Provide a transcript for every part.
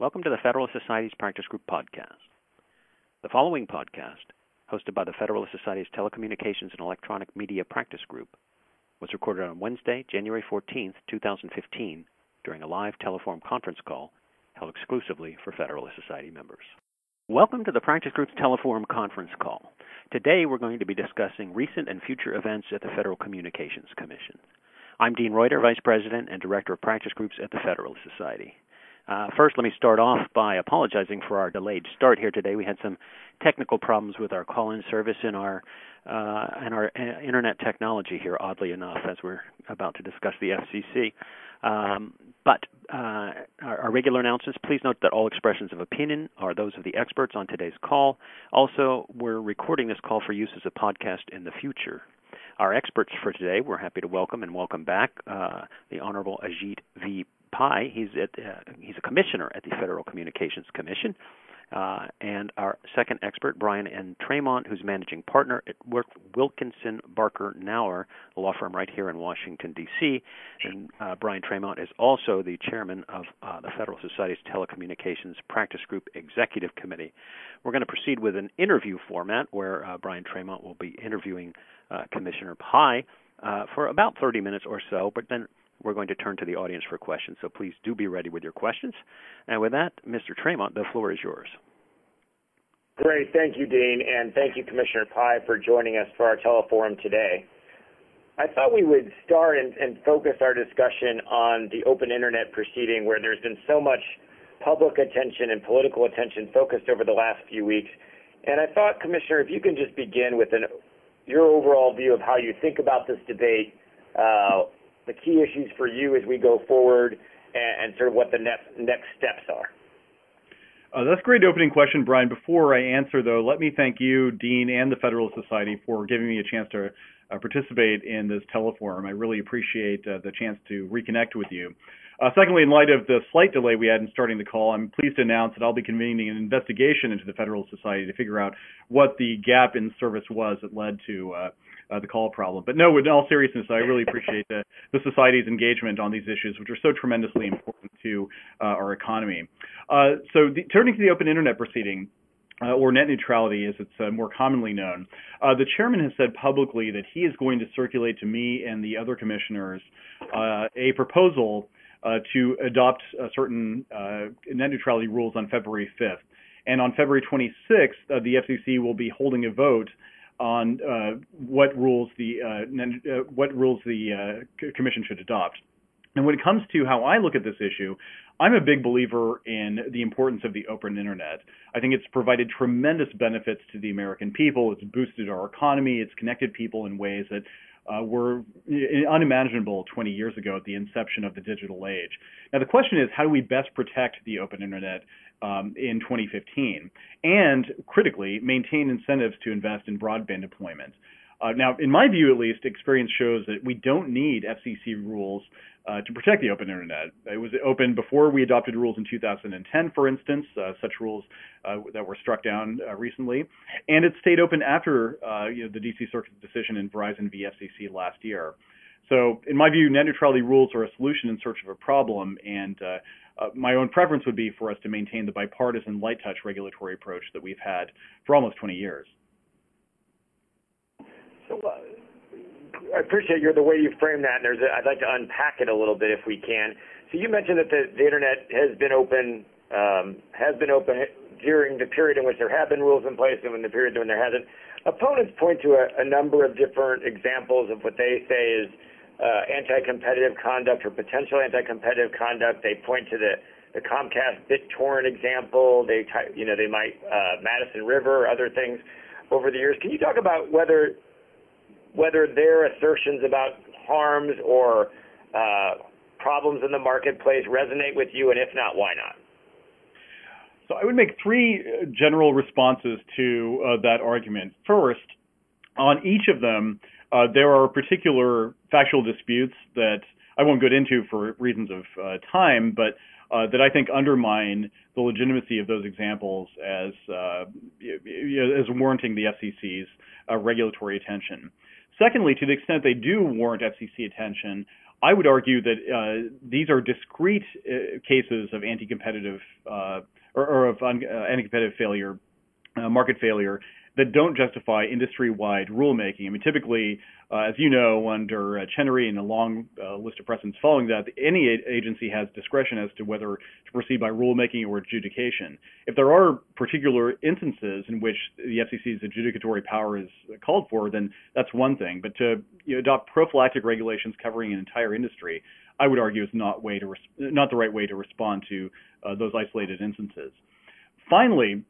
Welcome to the Federalist Society's Practice Group podcast. The following podcast, hosted by the Federalist Society's Telecommunications and Electronic Media Practice Group, was recorded on Wednesday, January 14, 2015, during a live Teleforum conference call held exclusively for Federalist Society members. Welcome to the Practice Group's Teleforum conference call. Today we're going to be discussing recent and future events at the Federal Communications Commission. I'm Dean Reuter, Vice President and Director of Practice Groups at the Federalist Society. First, let me start off by apologizing for our delayed start here today. We had some technical problems with our call-in service and our internet technology here, oddly enough, as we're about to discuss the FCC. But our regular announcements, please note that all expressions of opinion are those of the experts on today's call. Also, we're recording this call for use as a podcast in the future. Our experts for today, we're happy to welcome back the Honorable Ajit V. Pai. He's a commissioner at the Federal Communications Commission. And our second expert, Brian N. Tremont, who's managing partner at Wilkinson Barker Nauer, a law firm right here in Washington, D.C. And Brian Tremont is also the chairman of the Federal Society's Telecommunications Practice Group Executive Committee. We're going to proceed with an interview format where Brian Tremont will be interviewing Commissioner Pai for about 30 minutes or so, but then we're going to turn to the audience for questions, so please do be ready with your questions. And with that, Mr. Tremont, the floor is yours. Great. Thank you, Dean, and thank you, Commissioner Pai, for joining us for our teleforum today. I thought we would start and focus our discussion on the open internet proceeding where there's been so much public attention and political attention focused over the last few weeks. And I thought, Commissioner, if you can just begin with your overall view of how you think about this debate, the key issues for you as we go forward, and sort of what the next steps are. That's a great opening question, Brian. Before I answer, though, let me thank you, Dean, and the Federalist Society for giving me a chance to participate in this teleforum. I really appreciate the chance to reconnect with you. Secondly, in light of the slight delay we had in starting the call, I'm pleased to announce that I'll be convening an investigation into the Federalist Society to figure out what the gap in service was that led to the call problem. But no, in all seriousness, I really appreciate the Society's engagement on these issues, which are so tremendously important to our economy. Turning to the open internet proceeding, or net neutrality as it's more commonly known, the chairman has said publicly that he is going to circulate to me and the other commissioners a proposal to adopt certain net neutrality rules on February 5th. And on February 26th, the FCC will be holding a vote on what rules the commission should adopt. And when it comes to how I look at this issue, I'm a big believer in the importance of the open internet. I think it's provided tremendous benefits to the American people. It's boosted our economy. It's connected people in ways that were unimaginable 20 years ago at the inception of the digital age. Now, the question is, how do we best protect the open internet in 2015? And, critically, maintain incentives to invest in broadband deployment. Now, in my view, at least, experience shows that we don't need FCC rules to protect the open internet. It was open before we adopted rules in 2010, for instance, such rules that were struck down recently, and it stayed open after the D.C. Circuit's decision in Verizon v. FCC last year. So, in my view, net neutrality rules are a solution in search of a problem, and my own preference would be for us to maintain the bipartisan light-touch regulatory approach that we've had for almost 20 years. So, I appreciate the way you frame that, and I'd like to unpack it a little bit if we can. So you mentioned that the internet has been open during the period in which there have been rules in place and in the period when there hasn't. Opponents point to a number of different examples of what they say is anti-competitive conduct or potential anti-competitive conduct. They point to the Comcast BitTorrent example. They might Madison River or other things over the years. Can you talk about whether their assertions about harms or problems in the marketplace resonate with you, and if not, why not? So I would make three general responses to that argument. First, on each of them, there are particular factual disputes that I won't get into for reasons of time, but that I think undermine the legitimacy of those examples as warranting the FCC's regulatory attention. Secondly, to the extent they do warrant FCC attention, I would argue that these are discrete cases of anti-competitive or of anti-competitive failure, market failure, that don't justify industry-wide rulemaking. I mean, typically, as you know, under Chenery and a long list of precedents following that, any agency has discretion as to whether to proceed by rulemaking or adjudication. If there are particular instances in which the FCC's adjudicatory power is called for, then that's one thing. But to adopt prophylactic regulations covering an entire industry, I would argue is not the right way to respond to those isolated instances. Finally,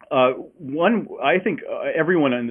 I think everyone on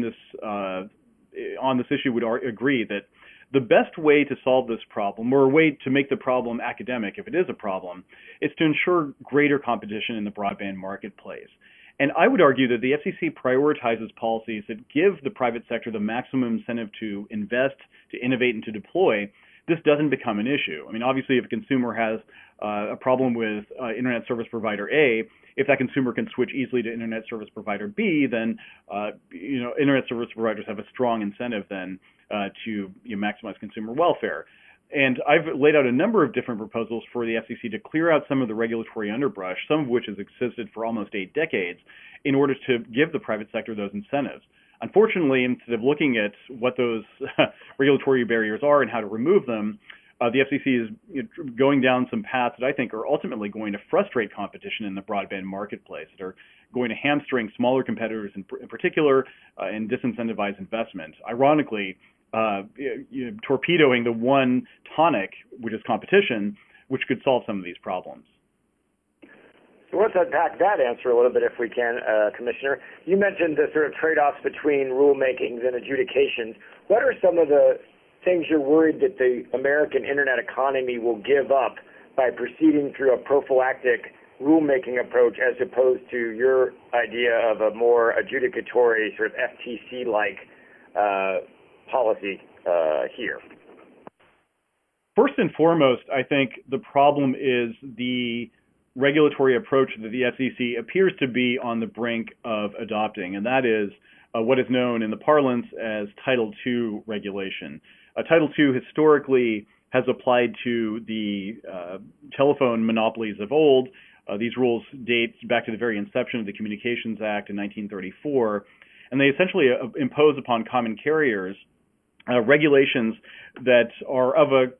this issue would agree that the best way to solve this problem, or a way to make the problem academic, if it is a problem, is to ensure greater competition in the broadband marketplace. And I would argue that the FCC prioritizes policies that give the private sector the maximum incentive to invest, to innovate, and to deploy. This doesn't become an issue. I mean, obviously, if a consumer has a problem with internet service provider A, if that consumer can switch easily to internet service provider B, then internet service providers have a strong incentive then to maximize consumer welfare. And I've laid out a number of different proposals for the FCC to clear out some of the regulatory underbrush, some of which has existed for almost 8 decades, in order to give the private sector those incentives. Unfortunately, instead of looking at what those regulatory barriers are and how to remove them, the FCC is going down some paths that I think are ultimately going to frustrate competition in the broadband marketplace, that are going to hamstring smaller competitors in particular and disincentivize investment. Ironically, torpedoing the one tonic, which is competition, which could solve some of these problems. So let's unpack that answer a little bit if we can, Commissioner. You mentioned the sort of trade-offs between rulemakings and adjudications. What are some of the things you're worried that the American internet economy will give up by proceeding through a prophylactic rulemaking approach as opposed to your idea of a more adjudicatory sort of FTC-like policy here? First and foremost, I think the problem is the regulatory approach that the FCC appears to be on the brink of adopting, and that is what is known in the parlance as Title II regulation. Title II historically has applied to the telephone monopolies of old. These rules date back to the very inception of the Communications Act in 1934, and they essentially impose upon common carriers regulations that are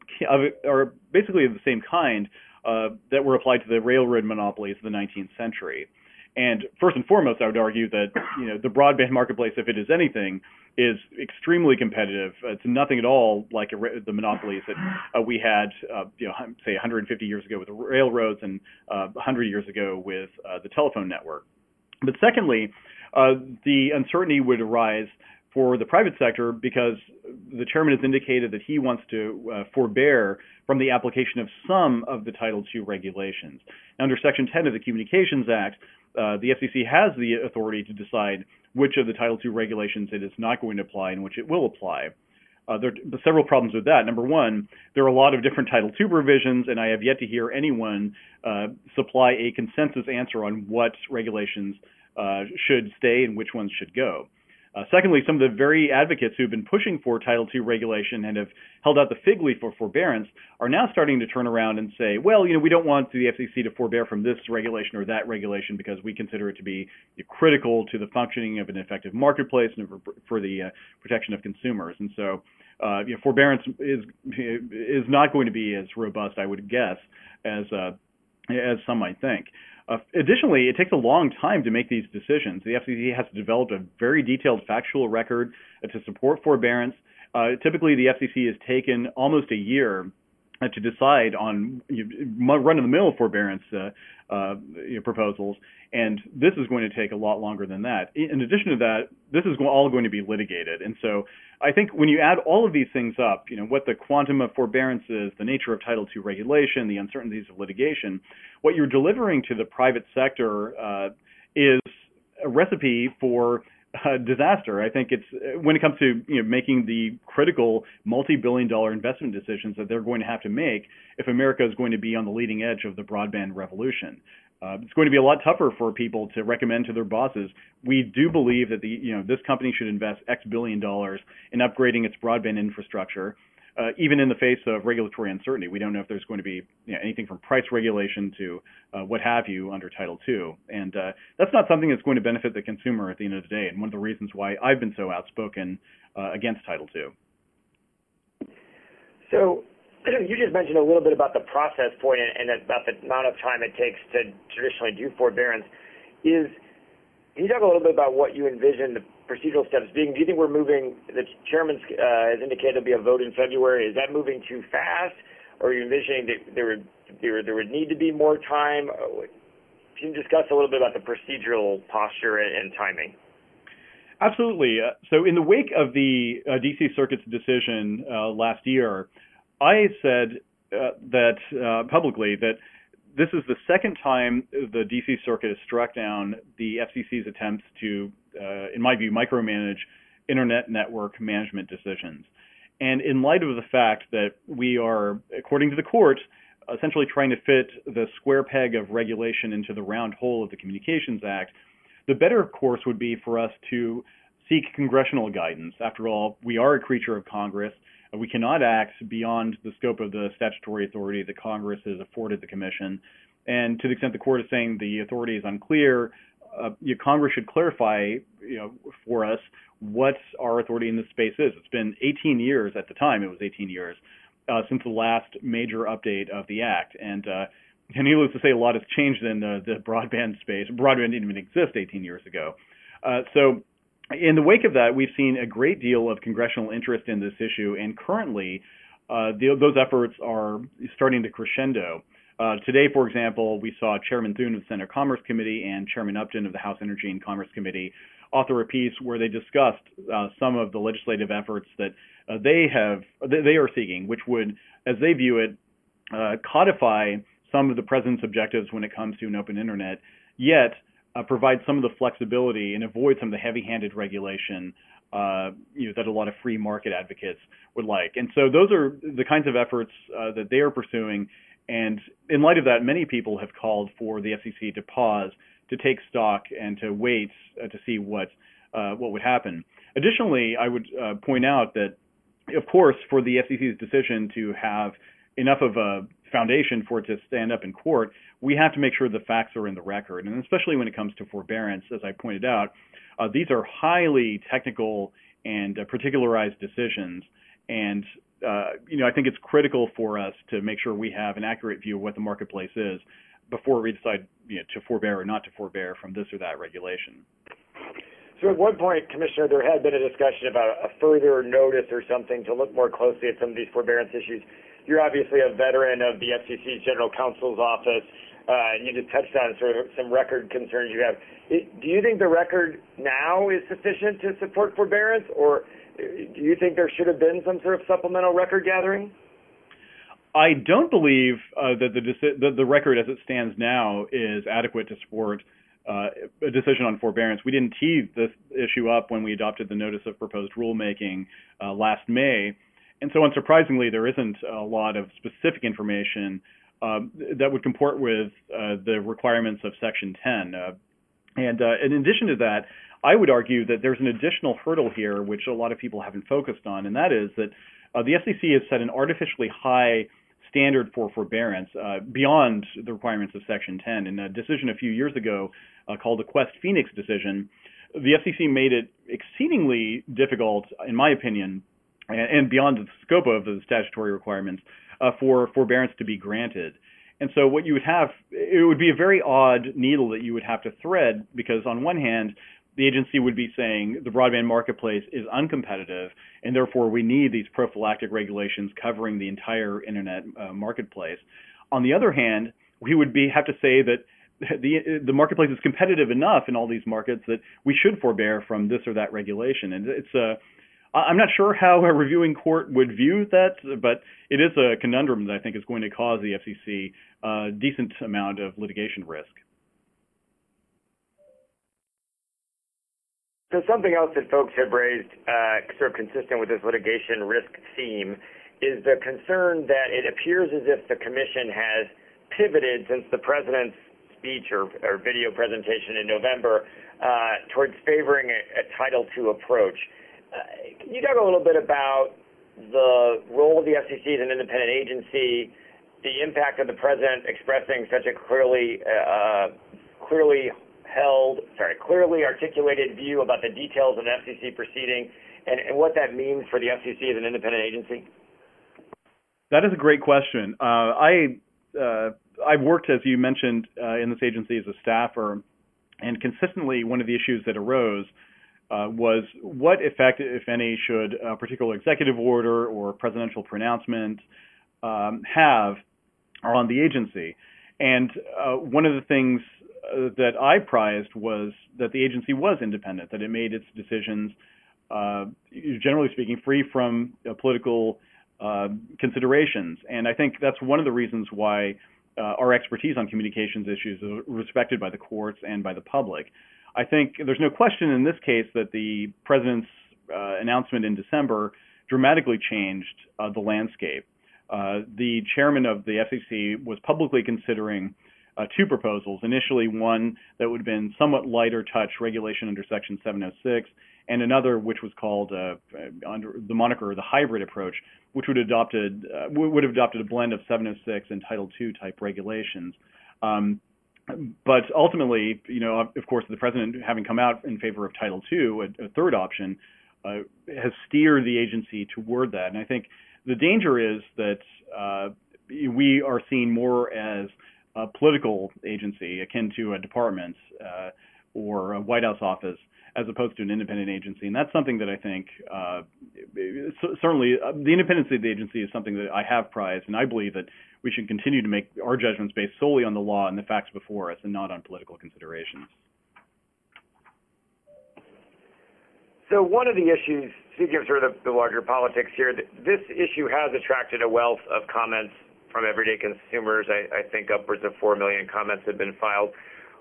are basically of the same kind that were applied to the railroad monopolies of the 19th century. And first and foremost, I would argue that the broadband marketplace, if it is anything, is extremely competitive. It's nothing at all like the monopolies that we had, say 150 years ago with the railroads and 100 years ago with the telephone network. But secondly, the uncertainty would arise for the private sector because the chairman has indicated that he wants to forbear from the application of some of the Title II regulations. Under Section 10 of the Communications Act, the FCC has the authority to decide which of the Title II regulations it is not going to apply and which it will apply. There are several problems with that. Number one, there are a lot of different Title II provisions, and I have yet to hear anyone supply a consensus answer on what regulations should stay and which ones should go. Secondly, some of the very advocates who have been pushing for Title II regulation and have held out the fig leaf for forbearance are now starting to turn around and say, well, we don't want the FCC to forbear from this regulation or that regulation because we consider it to be critical to the functioning of an effective marketplace and for the protection of consumers. And so forbearance is not going to be as robust, I would guess, as some might think. Additionally, it takes a long time to make these decisions. The FCC has to develop a very detailed factual record to support forbearance. Typically, the FCC has taken almost a year to decide on run-of-the-mill forbearance proposals, and this is going to take a lot longer than that. In addition to that, this is all going to be litigated, and so I think when you add all of these things up, what the quantum of forbearance is, the nature of Title II regulation, the uncertainties of litigation, what you're delivering to the private sector is a recipe for disaster. I think it's when it comes to making the critical multi-billion-dollar investment decisions that they're going to have to make if America is going to be on the leading edge of the broadband revolution. It's going to be a lot tougher for people to recommend to their bosses. We do believe that this company should invest X billion dollars in upgrading its broadband infrastructure. even in the face of regulatory uncertainty. We don't know if there's going to be anything from price regulation to what have you under Title II. And that's not something that's going to benefit the consumer at the end of the day, and one of the reasons why I've been so outspoken against Title II. So you just mentioned a little bit about the process point and about the amount of time it takes to traditionally do forbearance. Can you talk a little bit about what you envision the procedural steps being? Do you think we're moving, the chairman has indicated there'll be a vote in February. Is that moving too fast? Or are you envisioning that there would need to be more time? Can you discuss a little bit about the procedural posture and timing? Absolutely. So in the wake of the D.C. Circuit's decision last year, I said publicly that this is the second time the D.C. Circuit has struck down the FCC's attempts to, in my view, micromanage internet network management decisions. And in light of the fact that we are, according to the court, essentially trying to fit the square peg of regulation into the round hole of the Communications Act, the better course would be for us to seek congressional guidance. After all, we are a creature of Congress. We cannot act beyond the scope of the statutory authority that Congress has afforded the Commission. And to the extent the court is saying the authority is unclear, Congress should clarify, for us what our authority in this space is. It's been 18 years at the time. It was 18 years since the last major update of the Act. And needless to say, a lot has changed in the broadband space. Broadband didn't even exist 18 years ago. So in the wake of that, we've seen a great deal of congressional interest in this issue, and currently those efforts are starting to crescendo. Today, for example, we saw Chairman Thune of the Senate Commerce Committee and Chairman Upton of the House Energy and Commerce Committee author a piece where they discussed some of the legislative efforts that they are seeking, which would, as they view it, codify some of the president's objectives when it comes to an open internet, yet provide some of the flexibility and avoid some of the heavy-handed regulation that a lot of free market advocates would like. And so those are the kinds of efforts that they are pursuing. And in light of that, many people have called for the FCC to pause, to take stock, and to wait to see what would happen. Additionally, I would point out that, of course, for the FCC's decision to have enough of a foundation for it to stand up in court, we have to make sure the facts are in the record. And especially when it comes to forbearance, as I pointed out, these are highly technical and particularized decisions. And I think it's critical for us to make sure we have an accurate view of what the marketplace is before we decide to forbear or not to forbear from this or that regulation. So at one point, Commissioner, there had been a discussion about a further notice or something to look more closely at some of these forbearance issues. You're obviously a veteran of the FCC's General Counsel's office, and you just touched on sort of some record concerns you have. Do you think the record now is sufficient to support forbearance, or do you think there should have been some sort of supplemental record gathering? I don't believe that the record as it stands now is adequate to support a decision on forbearance. We didn't tee this issue up when we adopted the Notice of Proposed Rulemaking last May. And so unsurprisingly, there isn't a lot of specific information that would comport with the requirements of Section 10. And in addition to that, I would argue that there's an additional hurdle here which a lot of people haven't focused on, and that is that the FCC has set an artificially high standard for forbearance beyond the requirements of Section 10. In a decision a few years ago called the Quest Phoenix decision, the FCC made it exceedingly difficult, in my opinion, and beyond the scope of the statutory requirements, for forbearance to be granted. And so what you would have, it would be a very odd needle that you would have to thread, because on one hand, the agency would be saying the broadband marketplace is uncompetitive, and therefore we need these prophylactic regulations covering the entire internet marketplace. On the other hand, we would have to say that the marketplace is competitive enough in all these markets that we should forbear from this or that regulation. And I'm not sure how a reviewing court would view that, but it is a conundrum that I think is going to cause the FCC a decent amount of litigation risk. So something else that folks have raised, sort of consistent with this litigation risk theme, is the concern that it appears as if the Commission has pivoted since the President's speech or video presentation in November towards favoring a Title II approach. Can you talk a little bit about the role of the FCC as an independent agency, the impact of the president expressing such a clearly articulated view about the details of an FCC proceeding, and what that means for the FCC as an independent agency? That is a great question. I've worked, as you mentioned, in this agency as a staffer, and consistently one of the issues that arose was what effect, if any, should a particular executive order or presidential pronouncement have on the agency. And one of the things that I prized was that the agency was independent, that it made its decisions, generally speaking, free from political considerations. And I think that's one of the reasons why our expertise on communications issues is respected by the courts and by the public. I think there's no question in this case that the president's announcement in December dramatically changed the landscape. The chairman of the FCC was publicly considering two proposals. Initially, one that would have been somewhat lighter touch regulation under Section 706, and another which was called under the moniker the hybrid approach, which would have adopted a blend of 706 and Title II type regulations. But ultimately, of course, the president, having come out in favor of Title II, a third option, has steered the agency toward that. And I think the danger is that we are seen more as a political agency akin to a department or a White House office, as opposed to an independent agency. And that's something that I think, certainly, the independence of the agency is something that I have prized, and I believe that we should continue to make our judgments based solely on the law and the facts before us and not on political considerations. So one of the issues, speaking of sort of the larger politics here, this issue has attracted a wealth of comments from everyday consumers. I think upwards of 4 million comments have been filed.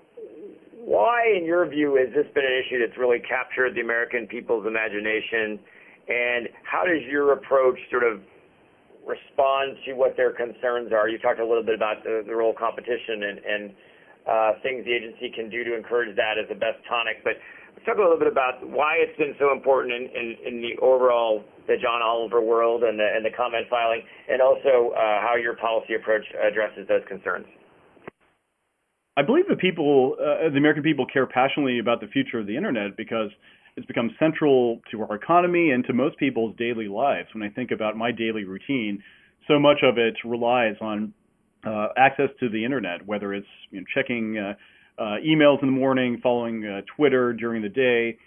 Why, in your view, has this been an issue that's really captured the American people's imagination? And how does your approach sort of respond to what their concerns are? You talked a little bit about the role of competition and things the agency can do to encourage that as the best tonic. But let's talk a little bit about why it's been so important in the overall, the John Oliver world and the comment filing, and also how your policy approach addresses those concerns. I believe the American people care passionately about the future of the internet because it's become central to our economy and to most people's daily lives. When I think about my daily routine, so much of it relies on access to the internet, whether it's checking emails in the morning, following Twitter during the day,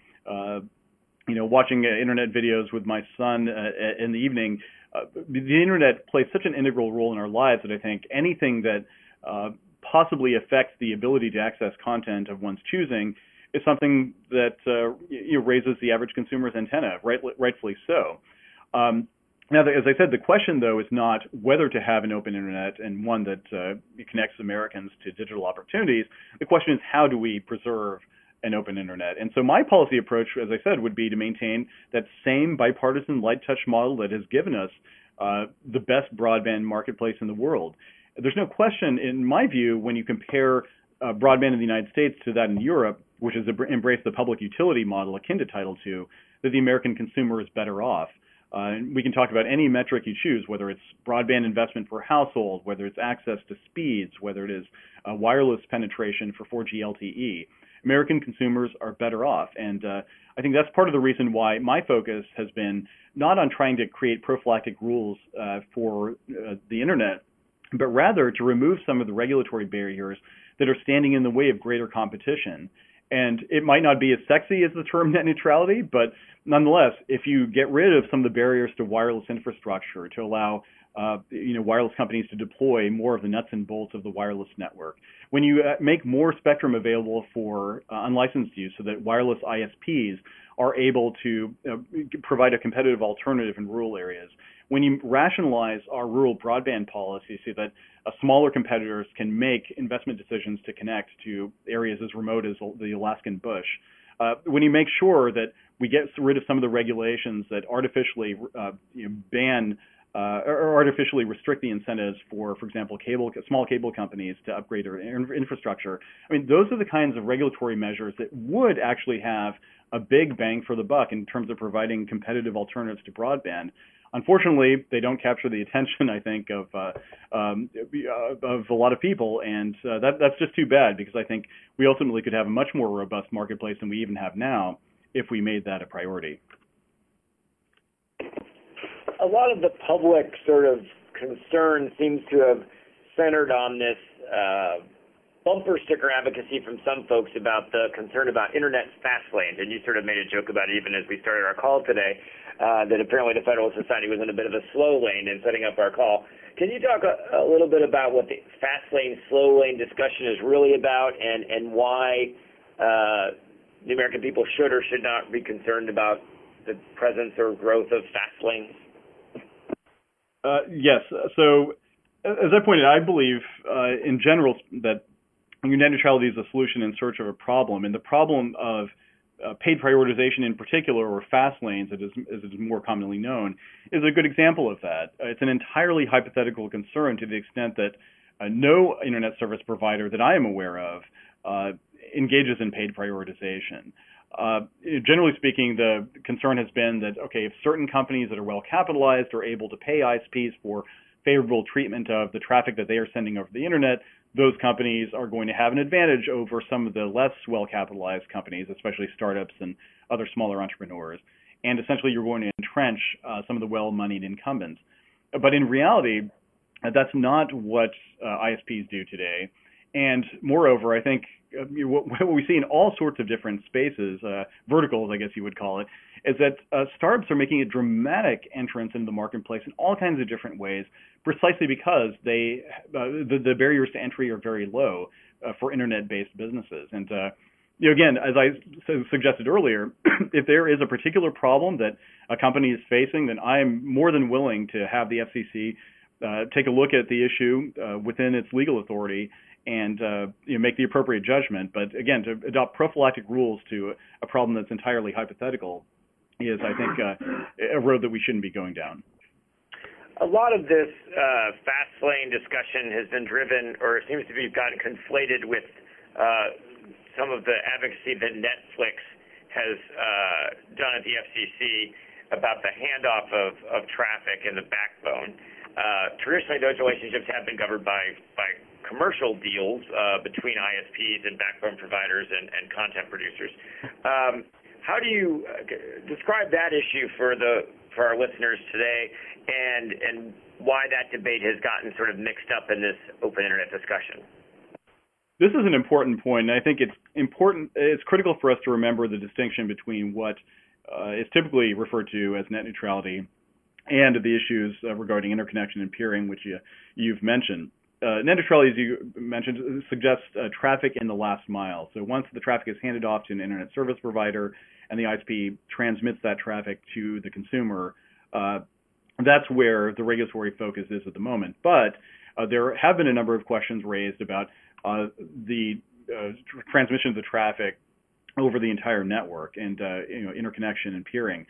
watching internet videos with my son in the evening. The internet plays such an integral role in our lives that I think anything that possibly affects the ability to access content of one's choosing is something that raises the average consumer's antenna, rightfully so. Now, as I said, the question, though, is not whether to have an open internet and one that connects Americans to digital opportunities. The question is, how do we preserve an open internet? And so my policy approach, as I said, would be to maintain that same bipartisan light touch model that has given us the best broadband marketplace in the world. There's no question, in my view, when you compare broadband in the United States to that in Europe, which has embraced the public utility model akin to Title II, that the American consumer is better off. And we can talk about any metric you choose, whether it's broadband investment per household, whether it's access to speeds, whether it is wireless penetration for 4G LTE. American consumers are better off. And I think that's part of the reason why my focus has been not on trying to create prophylactic rules for the internet, but rather to remove some of the regulatory barriers that are standing in the way of greater competition. And it might not be as sexy as the term net neutrality, but nonetheless, if you get rid of some of the barriers to wireless infrastructure, to allow wireless companies to deploy more of the nuts and bolts of the wireless network, when you make more spectrum available for unlicensed use so that wireless ISPs are able to provide a competitive alternative in rural areas, when you rationalize our rural broadband policy so that smaller competitors can make investment decisions to connect to areas as remote as the Alaskan bush, when you make sure that we get rid of some of the regulations that artificially ban or artificially restrict the incentives for example, small cable companies to upgrade their infrastructure. I mean, those are the kinds of regulatory measures that would actually have a big bang for the buck in terms of providing competitive alternatives to broadband. unfortunately, they don't capture the attention, I think, of a lot of people, and that's just too bad, because I think we ultimately could have a much more robust marketplace than we even have now if we made that a priority. A lot of the public sort of concern seems to have centered on this bumper sticker advocacy from some folks about the concern about internet fast lanes, and you sort of made a joke about it even as we started our call today, that apparently the Federalist Society was in a bit of a slow lane in setting up our call. Can you talk a little bit about what the fast lane, slow lane discussion is really about, and why the American people should or should not be concerned about the presence or growth of fast lanes? Yes. So, as I pointed out, I believe in general that net neutrality is a solution in search of a problem, and the problem of paid prioritization in particular, or fast lanes, as it is more commonly known, is a good example of that. It's an entirely hypothetical concern to the extent that no internet service provider that I am aware of engages in paid prioritization. Generally speaking, the concern has been that, okay, if certain companies that are well capitalized are able to pay ISPs for favorable treatment of the traffic that they are sending over the internet, those companies are going to have an advantage over some of the less well-capitalized companies, especially startups and other smaller entrepreneurs. And essentially, you're going to entrench some of the well-moneyed incumbents. But in reality, that's not what ISPs do today. And moreover, I think what we see in all sorts of different spaces, verticals, I guess you would call it, is that startups are making a dramatic entrance into the marketplace in all kinds of different ways, precisely because the barriers to entry are very low for internet-based businesses. And again, as I suggested earlier, if there is a particular problem that a company is facing, then I'm more than willing to have the FCC take a look at the issue within its legal authority and make the appropriate judgment. But again, to adopt prophylactic rules to a problem that's entirely hypothetical is, I think, a road that we shouldn't be going down. A lot of this fast lane discussion has been driven, or it seems to be gotten conflated with some of the advocacy that Netflix has done at the FCC about the handoff of traffic and the backbone. Traditionally, those relationships have been governed by commercial deals between ISPs and backbone providers and content producers. How do you describe that issue for our listeners today, and why that debate has gotten sort of mixed up in this open internet discussion? This is an important point, and I think it's important. It's critical for us to remember the distinction between what is typically referred to as net neutrality and the issues regarding interconnection and peering, which you've mentioned. Net neutrality, as you mentioned, suggests traffic in the last mile. So once the traffic is handed off to an internet service provider and the ISP transmits that traffic to the consumer, that's where the regulatory focus is at the moment. But there have been a number of questions raised about the transmission of the traffic over the entire network and interconnection and peering.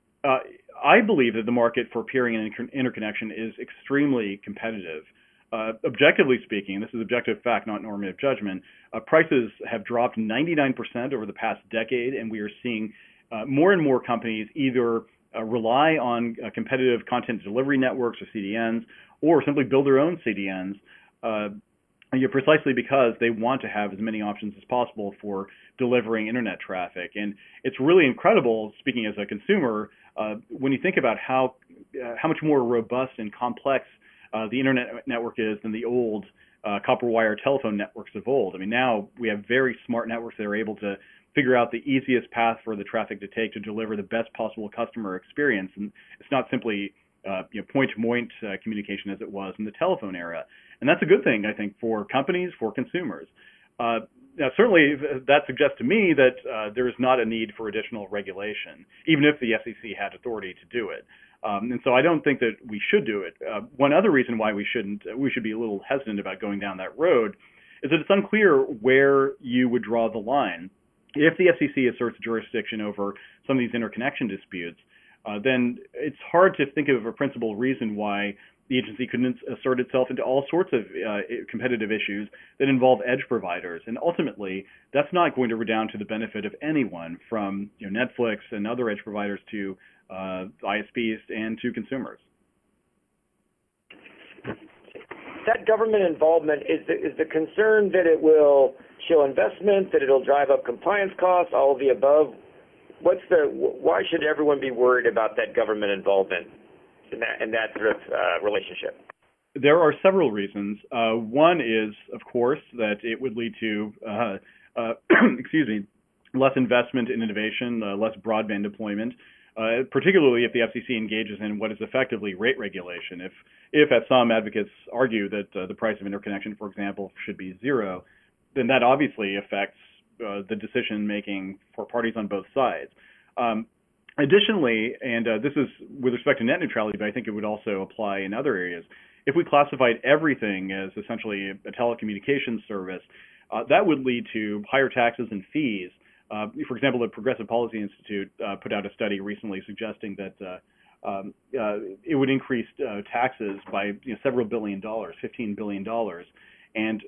I believe that the market for peering and interconnection is extremely competitive. Objectively speaking, this is objective fact, not normative judgment, prices have dropped 99% over the past decade, and we are seeing more and more companies either rely on competitive content delivery networks or CDNs, or simply build their own CDNs, precisely because they want to have as many options as possible for delivering internet traffic. And it's really incredible, speaking as a consumer, when you think about how much more robust and complex the internet network is than the old copper wire telephone networks of old. I mean, now we have very smart networks that are able to figure out the easiest path for the traffic to take to deliver the best possible customer experience. And it's not simply point-to-point communication as it was in the telephone era. And that's a good thing, I think, for companies, for consumers. Now, certainly, that suggests to me that there is not a need for additional regulation, even if the FCC had authority to do it. And so I don't think that we should do it. One other reason why we should be a little hesitant about going down that road is that it's unclear where you would draw the line. If the FCC asserts jurisdiction over some of these interconnection disputes, then it's hard to think of a principal reason why the agency couldn't assert itself into all sorts of competitive issues that involve edge providers. And ultimately, that's not going to redound to the benefit of anyone, from Netflix and other edge providers to ISPs and to consumers. That government involvement, is the concern that it will chill investment, that it'll drive up compliance costs, all of the above? Why should everyone be worried about that government involvement in that sort of relationship? There are several reasons. One is, of course, that it would lead to less investment in innovation, less broadband deployment, particularly if the FCC engages in what is effectively rate regulation. If as some advocates argue that the price of interconnection, for example, should be zero, then that obviously affects the decision-making for parties on both sides. Additionally, and this is with respect to net neutrality, but I think it would also apply in other areas, if we classified everything as essentially a telecommunications service, that would lead to higher taxes and fees. For example, the Progressive Policy Institute put out a study recently suggesting that it would increase taxes by several $billion, $15 billion, and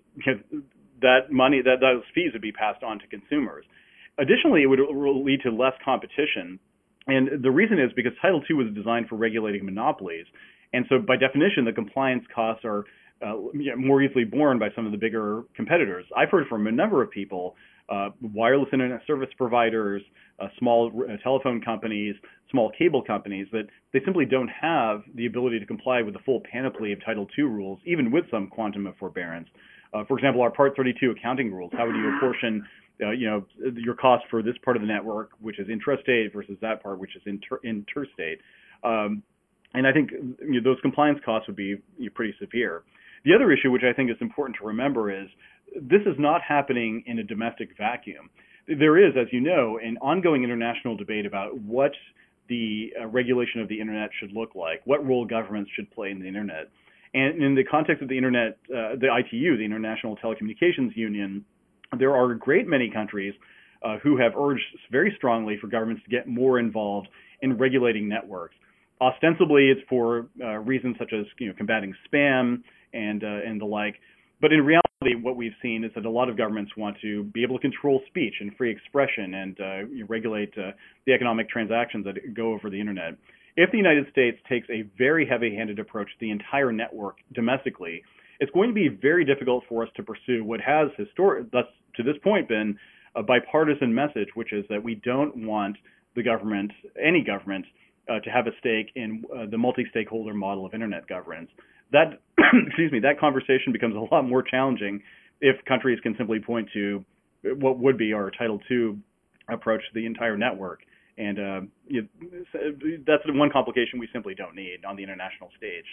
those fees would be passed on to consumers. Additionally, it would lead to less competition, and the reason is because Title II was designed for regulating monopolies, and so by definition, the compliance costs are more easily borne by some of the bigger competitors. I've heard from a number of people, wireless internet service providers, small telephone companies, small cable companies, that they simply don't have the ability to comply with the full panoply of Title II rules, even with some quantum of forbearance. For example, our Part 32 accounting rules. How would you apportion, your cost for this part of the network, which is intrastate, versus that part, which is interstate? And I think those compliance costs would be pretty severe. The other issue, which I think is important to remember, is this is not happening in a domestic vacuum. There is, as you know, an ongoing international debate about what the regulation of the Internet should look like, what role governments should play in the Internet. And in the context of the Internet, the ITU, the International Telecommunications Union, there are a great many countries who have urged very strongly for governments to get more involved in regulating networks. Ostensibly, it's for reasons such as combating spam and the like. But in reality, what we've seen is that a lot of governments want to be able to control speech and free expression and regulate the economic transactions that go over the Internet. If the United States takes a very heavy-handed approach to the entire network domestically, it's going to be very difficult for us to pursue what has thus to this point been a bipartisan message, which is that we don't want the government, any government, to have a stake in the multi-stakeholder model of Internet governance. That, that conversation becomes a lot more challenging if countries can simply point to what would be our Title II approach to the entire network. And that's one complication we simply don't need on the international stage.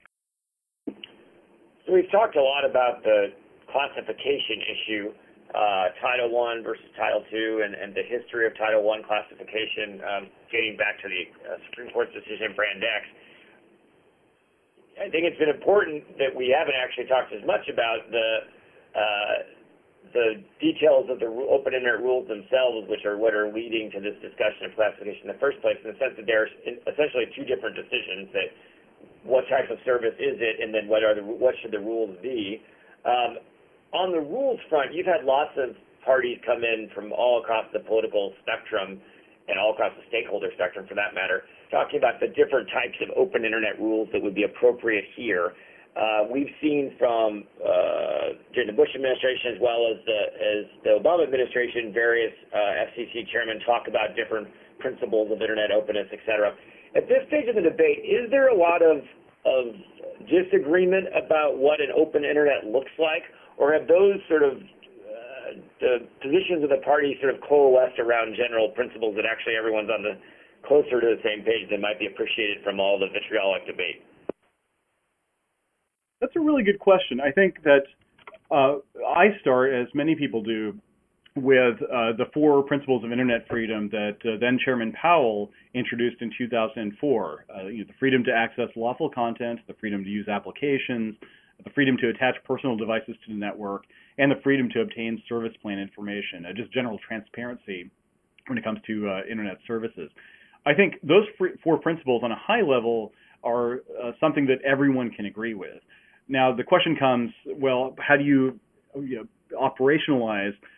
So we've talked a lot about the classification issue, Title I versus Title II, and the history of Title I classification, dating back to the Supreme Court's decision in Brand X. I think it's been important that we haven't actually talked as much about the details of the open internet rules themselves, which are what are leading to this discussion of classification in the first place, in the sense that there's essentially two different decisions: that what type of service is it, and then what should the rules be. On the rules front, you've had lots of parties come in from all across the political spectrum and all across the stakeholder spectrum, for that matter, talking about the different types of open internet rules that would be appropriate here. We've seen from during the Bush administration as well as the Obama administration, various FCC chairmen talk about different principles of internet openness, et cetera. At this stage of the debate, is there a lot of disagreement about what an open internet looks like, or have those sort of the positions of the parties sort of coalesced around general principles that actually everyone's on the closer to the same page than might be appreciated from all the vitriolic debate? That's a really good question. I think that I start, as many people do, with the four principles of internet freedom that then Chairman Powell introduced in 2004. The freedom to access lawful content, the freedom to use applications, the freedom to attach personal devices to the network, and the freedom to obtain service plan information, just general transparency when it comes to internet services. I think those four principles on a high level are something that everyone can agree with. Now, the question comes, well, how do you operationalize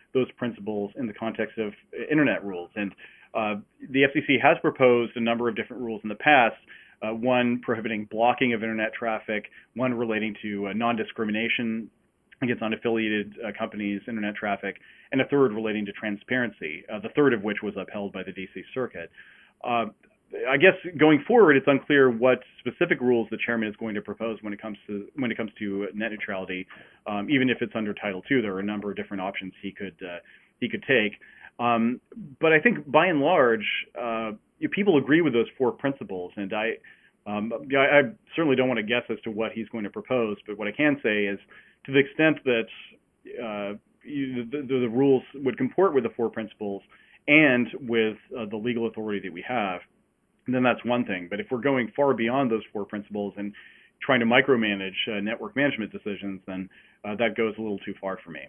those principles in the context of internet rules. And the FCC has proposed a number of different rules in the past, one prohibiting blocking of internet traffic, one relating to non-discrimination against unaffiliated companies' internet traffic, and a third relating to transparency, the third of which was upheld by the D.C. Circuit. I guess going forward, it's unclear what specific rules the chairman is going to propose when it comes to net neutrality. Even if it's under Title II, there are a number of different options he could take. But I think by and large, people agree with those four principles, and I certainly don't want to guess as to what he's going to propose. But what I can say is, to the extent that the rules would comport with the four principles and with the legal authority that we have, then that's one thing. But if we're going far beyond those four principles and trying to micromanage network management decisions, then that goes a little too far for me.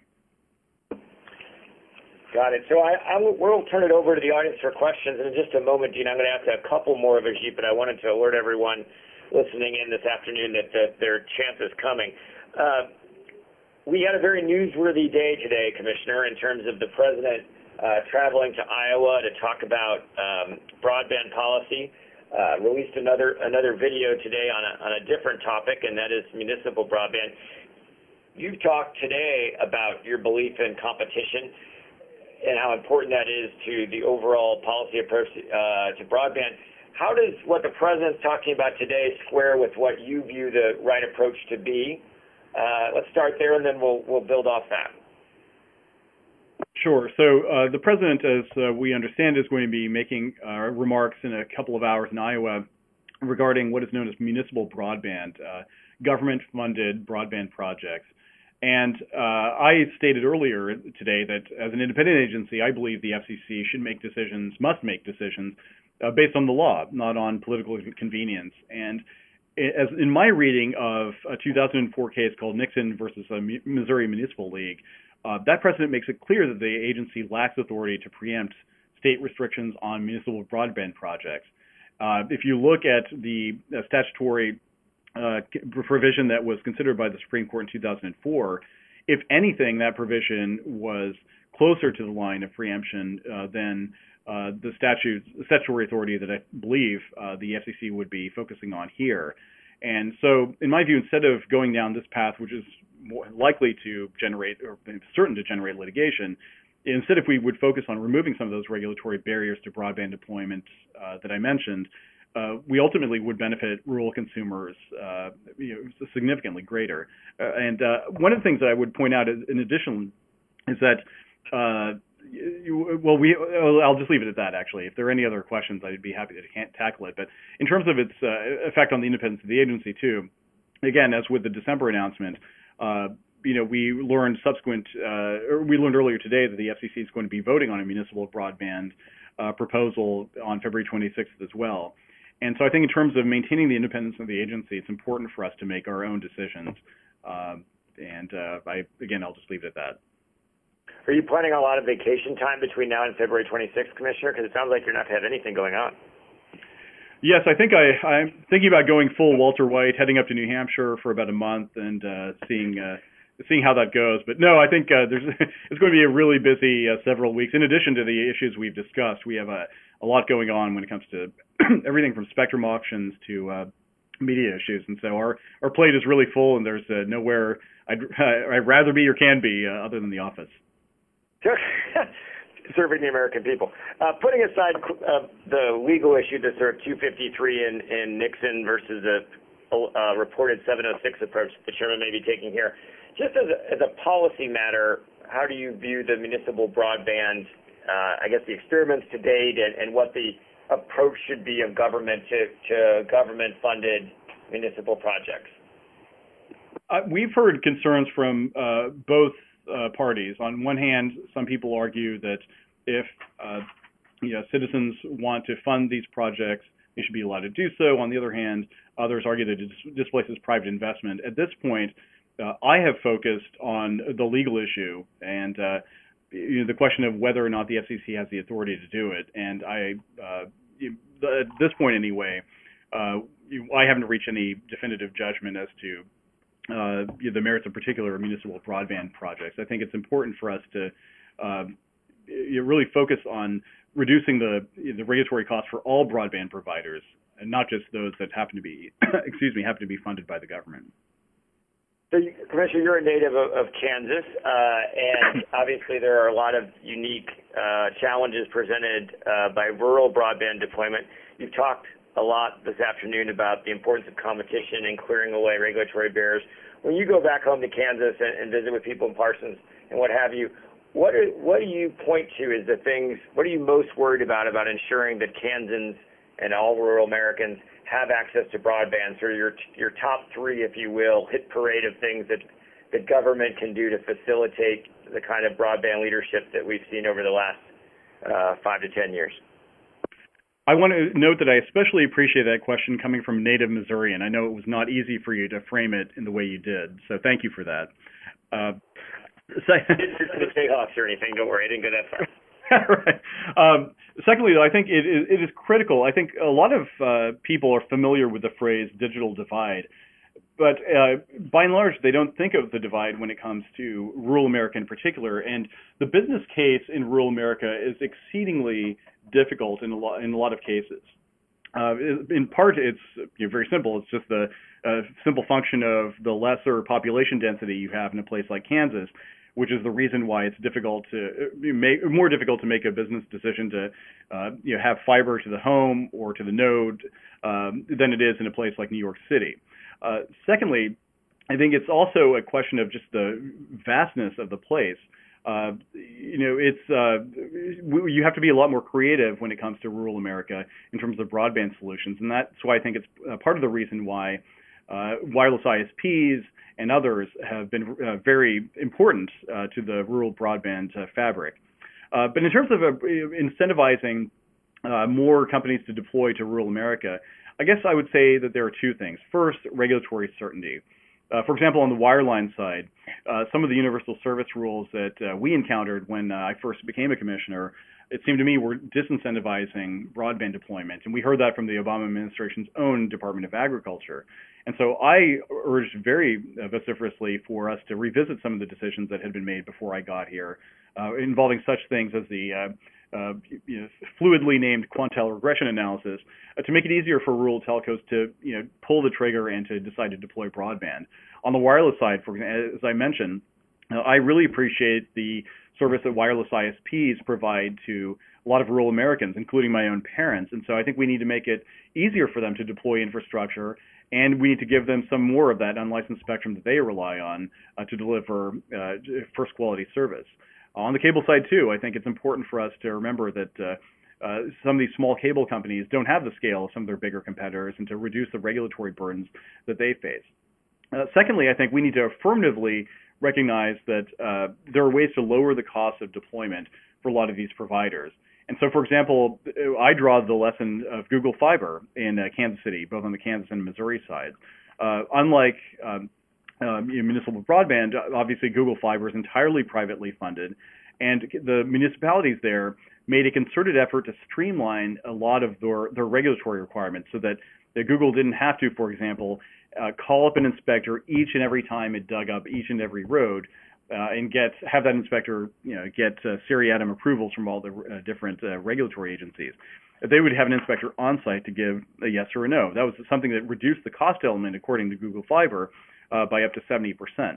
Got it. So we'll turn it over to the audience for questions. And in just a moment, Dean, I'm going to ask a couple more of Ajit, but I wanted to alert everyone listening in this afternoon that their chance is coming. We had a very newsworthy day today, Commissioner, in terms of the president traveling to Iowa to talk about broadband policy. Released another video today on a different topic, and that is municipal broadband. You've talked today about your belief in competition and how important that is to the overall policy approach to broadband. How does what the president's talking about today square with what you view the right approach to be? Let's start there, and then we'll build off that. Sure. So the president, as we understand, is going to be making remarks in a couple of hours in Iowa regarding what is known as municipal broadband, government-funded broadband projects. And I stated earlier today that as an independent agency, I believe the FCC must make decisions based on the law, not on political convenience. And as in my reading of a 2004 case called Nixon versus Missouri Municipal League, that precedent makes it clear that the agency lacks authority to preempt state restrictions on municipal broadband projects. If you look at the statutory provision that was considered by the Supreme Court in 2004, if anything, that provision was closer to the line of preemption than the statutory authority that I believe the FCC would be focusing on here. And so, in my view, instead of going down this path, which is more likely to generate, or certain to generate litigation, instead if we would focus on removing some of those regulatory barriers to broadband deployment that I mentioned, we ultimately would benefit rural consumers significantly greater. And one of the things that I would point out in addition is that I'll just leave it at that, actually. If there are any other questions, I'd be happy to tackle it. But in terms of its effect on the independence of the agency, too, again, as with the December announcement, we learned earlier today that the FCC is going to be voting on a municipal broadband proposal on February 26th as well. And so I think in terms of maintaining the independence of the agency, it's important for us to make our own decisions. I'll just leave it at that. Are you planning on a lot of vacation time between now and February 26th, Commissioner? Because it sounds like you're not going to have anything going on. Yes, I think I'm thinking about going full Walter White, heading up to New Hampshire for about a month and seeing how that goes. But no, I think it's going to be a really busy several weeks. In addition to the issues we've discussed, we have a lot going on when it comes to everything from spectrum auctions to media issues. And so our plate is really full, and there's nowhere I'd rather be or can be other than the office. Serving the American people. Putting aside the legal issue, the sort of 253 in Nixon versus a reported 706 approach that the chairman may be taking here, just as a policy matter, how do you view the municipal broadband, the experiments to date and what the approach should be of government to government-funded municipal projects? We've heard concerns from both parties. On one hand, some people argue that if citizens want to fund these projects, they should be allowed to do so. On the other hand, others argue that it displaces private investment. At this point, I have focused on the legal issue and the question of whether or not the FCC has the authority to do it. And at this point anyway, I haven't reached any definitive judgment as to the merits of particular municipal broadband projects. I think it's important for us to really focus on reducing the regulatory costs for all broadband providers, and not just those that happen to be happen to be funded by the government. So, Commissioner, you're a native of Kansas, and obviously there are a lot of unique challenges presented by rural broadband deployment. You've talked a lot this afternoon about the importance of competition and clearing away regulatory barriers. When you go back home to Kansas and visit with people in Parsons and what have you, what do you point to as the things, what are you most worried about ensuring that Kansans and all rural Americans have access to broadband? So your top three, if you will, hit parade of things that the government can do to facilitate the kind of broadband leadership that we've seen over the last 5 to 10 years. I want to note that I especially appreciate that question coming from native Missourian. I know it was not easy for you to frame it in the way you did, so thank you for that. I didn't just the Jayhawks or anything. Don't worry, I didn't go that far. Right. Secondly, though, I think it is critical. I think a lot of people are familiar with the phrase digital divide, but by and large, they don't think of the divide when it comes to rural America in particular. And the business case in rural America is exceedingly difficult in a lot of cases. In part, it's very simple. It's just the simple function of the lesser population density you have in a place like Kansas, which is the reason why it's more difficult to make a business decision to have fiber to the home or to the node than it is in a place like New York City. Secondly, I think it's also a question of just the vastness of the place. You have to be a lot more creative when it comes to rural America in terms of broadband solutions, and that's why I think it's part of the reason why wireless ISPs and others have been very important to the rural broadband fabric. But in terms of incentivizing more companies to deploy to rural America, I guess I would say that there are two things. First, regulatory certainty. For example, on the wireline side, some of the universal service rules that we encountered when I first became a commissioner, it seemed to me were disincentivizing broadband deployment. And we heard that from the Obama administration's own Department of Agriculture. And so I urged very vociferously for us to revisit some of the decisions that had been made before I got here, involving such things as the fluidly named quantile regression analysis, to make it easier for rural telcos to pull the trigger and to decide to deploy broadband. On the wireless side, for example, as I mentioned, I really appreciate the service that wireless ISPs provide to a lot of rural Americans, including my own parents. And so I think we need to make it easier for them to deploy infrastructure, and we need to give them some more of that unlicensed spectrum that they rely on to deliver first quality service. On the cable side, too, I think it's important for us to remember that some of these small cable companies don't have the scale of some of their bigger competitors, and to reduce the regulatory burdens that they face. Secondly, I think we need to affirmatively recognize that there are ways to lower the cost of deployment for a lot of these providers. And so, for example, I draw the lesson of Google Fiber in Kansas City, both on the Kansas and Missouri side. Unlike municipal broadband, obviously Google Fiber is entirely privately funded, and the municipalities there made a concerted effort to streamline a lot of their regulatory requirements so that Google didn't have to, for example, call up an inspector each and every time it dug up each and every road, and have that inspector get seriatim approvals from all the different regulatory agencies. They would have an inspector on site to give a yes or a no. That was something that reduced the cost element, according to Google Fiber, by up to 70%.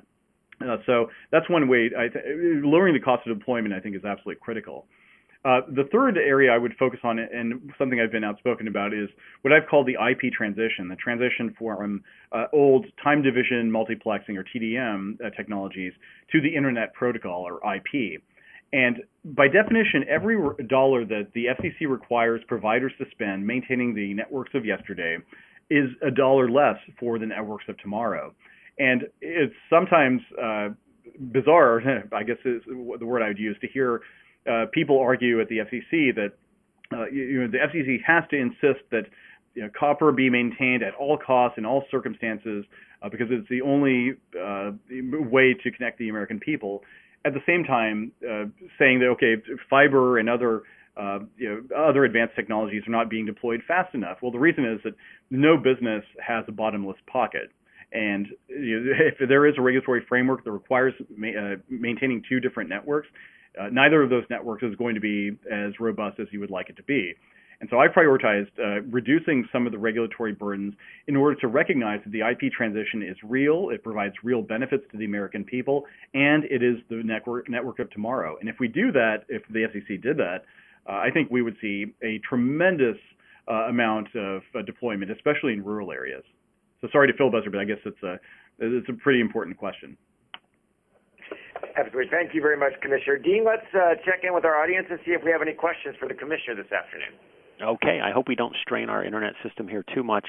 So that's one way. Lowering the cost of deployment, I think, is absolutely critical. The third area I would focus on, and something I've been outspoken about, is what I've called the IP transition, the transition from old time division multiplexing, or TDM, technologies to the Internet Protocol, or IP. And by definition, every dollar that the FCC requires providers to spend maintaining the networks of yesterday is a dollar less for the networks of tomorrow. And it's sometimes bizarre, I guess is the word I would use, to hear people argue at the FCC that the FCC has to insist that copper be maintained at all costs in all circumstances because it's the only way to connect the American people. At the same time, saying that fiber and other advanced technologies are not being deployed fast enough. Well, the reason is that no business has a bottomless pocket. And if there is a regulatory framework that requires maintaining two different networks, Neither of those networks is going to be as robust as you would like it to be. And so I prioritized reducing some of the regulatory burdens in order to recognize that the IP transition is real, it provides real benefits to the American people, and it is the network of tomorrow. And if we do that, if the FCC did that, I think we would see a tremendous amount of deployment, especially in rural areas. So sorry to filibuster, but I guess it's a pretty important question. Absolutely. Thank you very much, Commissioner. Dean, let's check in with our audience and see if we have any questions for the Commissioner this afternoon. Okay. I hope we don't strain our internet system here too much.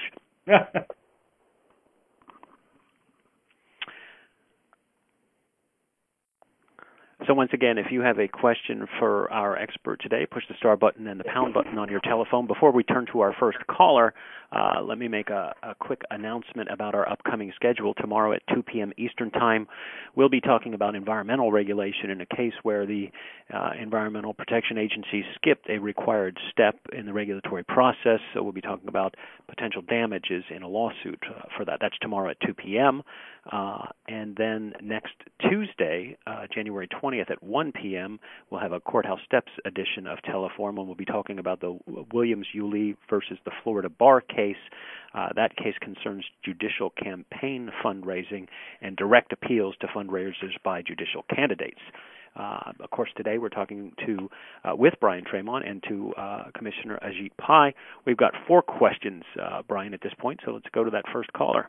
So once again, if you have a question for our expert today, push the star button and the pound button on your telephone. Before we turn to our first caller, let me make a quick announcement about our upcoming schedule. Tomorrow at 2 p.m. Eastern Time, we'll be talking about environmental regulation in a case where the Environmental Protection Agency skipped a required step in the regulatory process. So we'll be talking about potential damages in a lawsuit for that. That's tomorrow at 2 p.m. And then next Tuesday, January 20th at 1 p.m., we'll have a Courthouse Steps edition of Teleforum, and we'll be talking about the Williams-Yulee versus the Florida Bar case. That case concerns judicial campaign fundraising and direct appeals to fundraisers by judicial candidates. Of course, today we're talking with Brian Tremont and to Commissioner Ajit Pai. We've got 4 questions, Brian, at this point, so let's go to that first caller.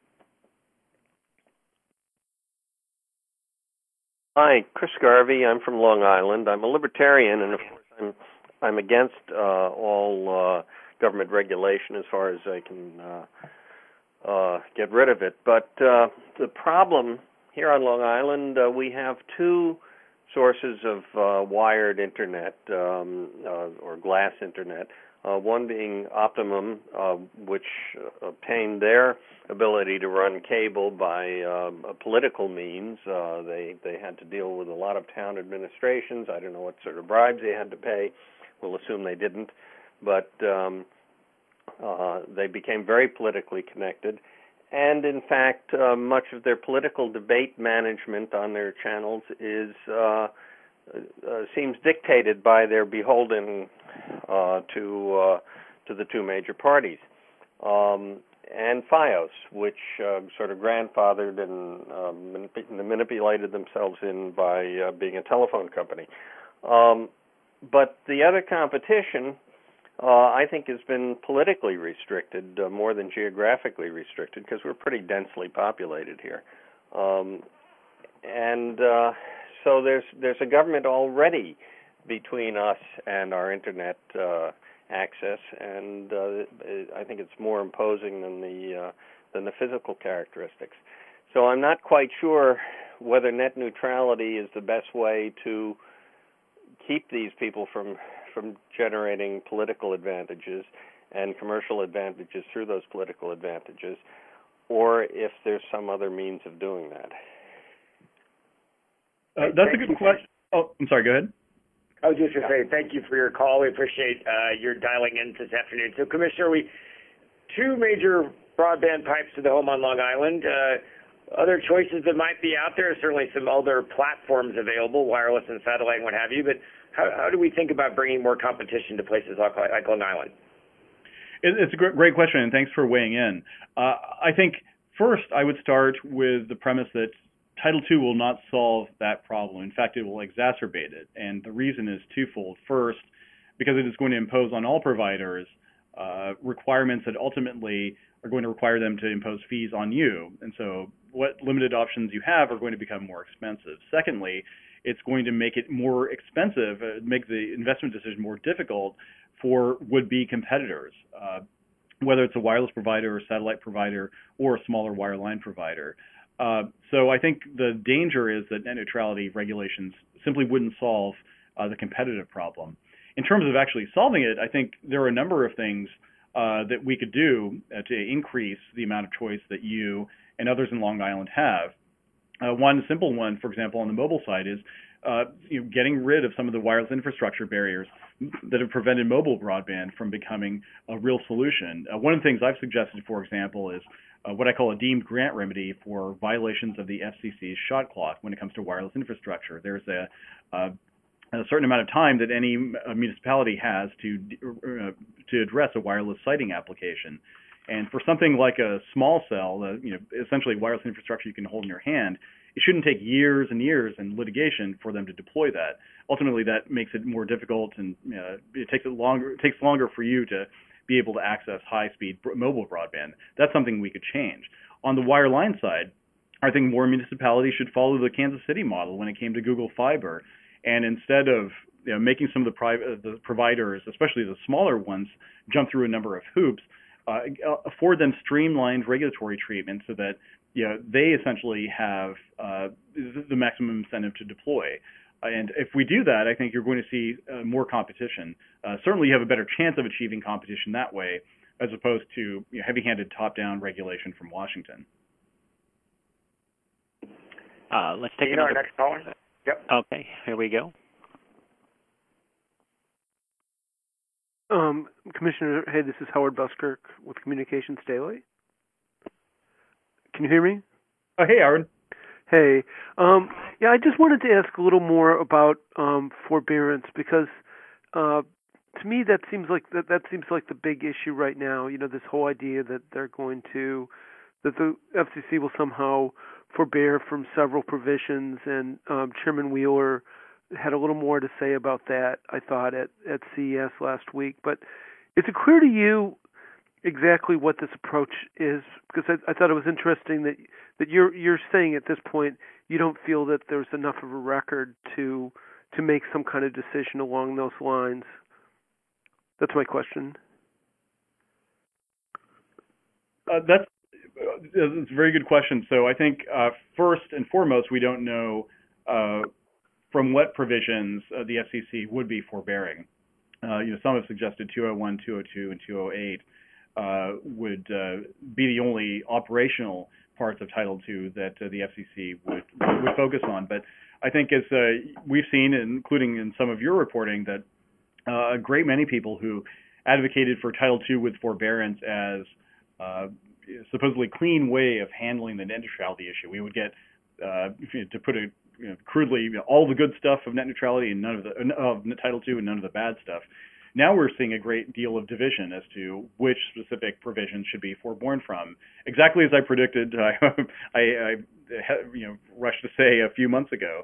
Hi, Chris Garvey. I'm from Long Island. I'm a libertarian, and of course, I'm against all government regulation as far as I can get rid of it. But the problem here on Long Island, we have 2 sources of wired internet or glass internet. One being Optimum, which obtained their ability to run cable by political means. They had to deal with a lot of town administrations. I don't know what sort of bribes they had to pay. We'll assume they didn't. But they became very politically connected. And, in fact, much of their political debate management on their channels seems dictated by their beholden to the 2 major parties, and FiOS, which sort of grandfathered and manipulated themselves in by being a telephone company. But the other competition, I think, has been politically restricted more than geographically restricted, because we're pretty densely populated here. So there's a government already between us and our internet access, and I think it's more imposing than the physical characteristics. So I'm not quite sure whether net neutrality is the best way to keep these people from generating political advantages and commercial advantages through those political advantages, or if there's some other means of doing that. That's a good question. Oh, I'm sorry, go ahead. I was just going to say thank you for your call. We appreciate your dialing in this afternoon. So, Commissioner, 2 major broadband pipes to the home on Long Island. Other choices that might be out there, certainly some other platforms available, wireless and satellite and what have you, but how do we think about bringing more competition to places like Long Island? It's a great question, and thanks for weighing in. I think first I would start with the premise that Title II will not solve that problem. In fact, it will exacerbate it, and the reason is twofold. First, because it is going to impose on all providers requirements that ultimately are going to require them to impose fees on you, and so what limited options you have are going to become more expensive. Secondly, it's going to make it more expensive, make the investment decision more difficult for would-be competitors, whether it's a wireless provider or satellite provider or a smaller wireline provider. So I think the danger is that net neutrality regulations simply wouldn't solve the competitive problem. In terms of actually solving it, I think there are a number of things that we could do to increase the amount of choice that you and others in Long Island have. One simple one, for example, on the mobile side is getting rid of some of the wireless infrastructure barriers that have prevented mobile broadband from becoming a real solution. One of the things I've suggested, for example, is what I call a deemed grant remedy for violations of the FCC's shot clock when it comes to wireless infrastructure. There's a certain amount of time that any municipality has to address a wireless siting application. And for something like a small cell, essentially wireless infrastructure you can hold in your hand, it shouldn't take years and years in litigation for them to deploy that. Ultimately, that makes it more difficult, and it takes longer for you to be able to access high-speed mobile broadband. That's something we could change. On the wireline side, I think more municipalities should follow the Kansas City model when it came to Google Fiber, and instead of making some of the providers, especially the smaller ones, jump through a number of hoops, afford them streamlined regulatory treatment so that they essentially have the maximum incentive to deploy. And if we do that, I think you're going to see more competition. Certainly, you have a better chance of achieving competition that way, as opposed to heavy-handed top-down regulation from Washington. Let's take our next caller. Yep. Okay, here we go. Commissioner, hey, this is Howard Buskirk with Communications Daily. Can you hear me? Oh, hey, Howard. Hey. Yeah, I just wanted to ask a little more about forbearance, because to me that seems like the big issue right now. This whole idea that the FCC will somehow forbear from several provisions, and Chairman Wheeler had a little more to say about that, I thought, at CES last week. But is it clear to you exactly what this approach is? Because I thought it was interesting that you're saying at this point you don't feel that there's enough of a record to make some kind of decision along those lines. That's my question. That's a very good question. So I think first and foremost, we don't know from what provisions the FCC would be forbearing. Some have suggested 201, 202, and 208 would be the only operational parts of Title II that the FCC would focus on. But I think, as we've seen, including in some of your reporting, that a great many people who advocated for Title II with forbearance as supposedly clean way of handling the net neutrality issue. We would get, to put it crudely, all the good stuff of net neutrality and none of Title II and none of the bad stuff. Now we're seeing a great deal of division as to which specific provisions should be forborne from. Exactly as I predicted, I rushed to say a few months ago.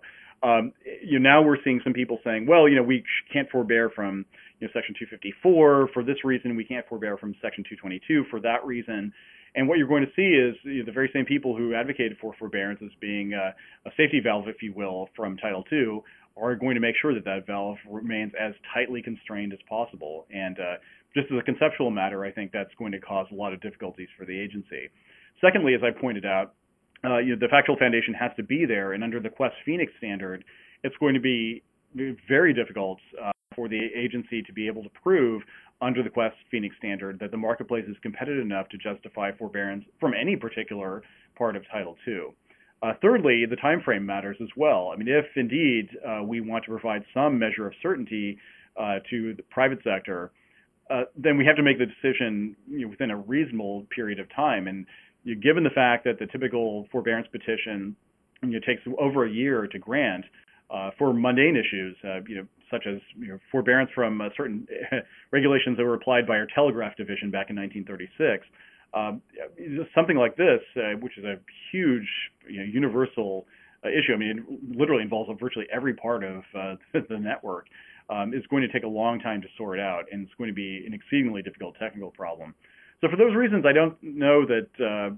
Now we're seeing some people saying, well, we can't forbear from Section 254 for this reason. We can't forbear from Section 222 for that reason. And what you're going to see is the very same people who advocated for forbearance as being a safety valve, if you will, from Title II are going to make sure that that valve remains as tightly constrained as possible. And just as a conceptual matter, I think that's going to cause a lot of difficulties for the agency. Secondly, as I pointed out, the factual foundation has to be there, and under the Quest Phoenix standard, it's going to be very difficult for the agency to be able to prove under the Quest Phoenix standard that the marketplace is competitive enough to justify forbearance from any particular part of Title II. Thirdly, the time frame matters as well. I mean, if indeed we want to provide some measure of certainty to the private sector, then we have to make the decision within a reasonable period of time. And given the fact that the typical forbearance petition takes over a year to grant for mundane issues, such as forbearance from certain regulations that were applied by our telegraph division back in 1936. Something like this, which is a huge, universal issue. I mean, it literally involves virtually every part of the network. Is going to take a long time to sort out, and it's going to be an exceedingly difficult technical problem. So for those reasons, I don't know that.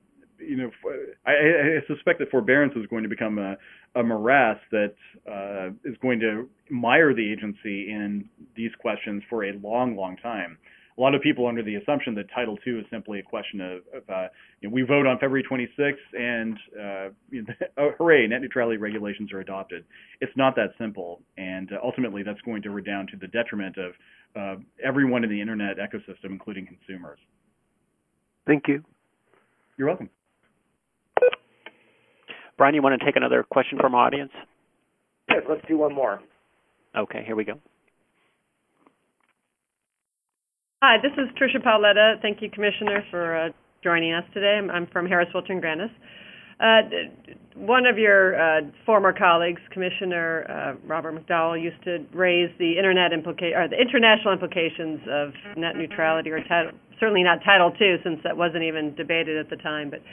I suspect that forbearance is going to become a morass that is going to mire the agency in these questions for a long, long time. A lot of people under the assumption that Title II is simply a question of we vote on February 26th and hooray, net neutrality regulations are adopted. It's not that simple, and ultimately that's going to redound to the detriment of everyone in the internet ecosystem, including consumers. Thank you. You're welcome. Brian, you want to take another question from our audience? Yes, let's do one more. Okay, here we go. Hi, this is Tricia Paoletta. Thank you, Commissioner, for joining us today. I'm from Harris Wilton Grandis. One of your former colleagues, Commissioner Robert McDowell, used to raise the the international implications of net neutrality, or certainly not Title II, since that wasn't even debated at the time. But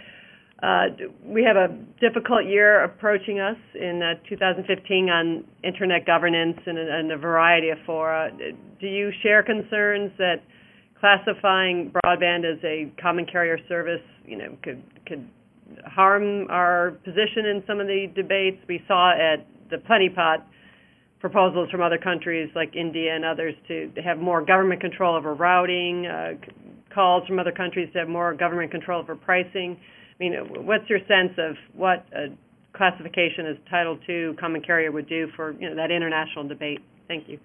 we have a difficult year approaching us in 2015 on internet governance and a variety of fora. Do you share concerns that classifying broadband as a common carrier service, could harm our position in some of the debates? We saw at the Plenty Pot proposals from other countries like India and others to have more government control over routing, calls from other countries to have more government control over pricing. I mean, what's your sense of what a classification as Title II common carrier would do for that international debate? Thank you.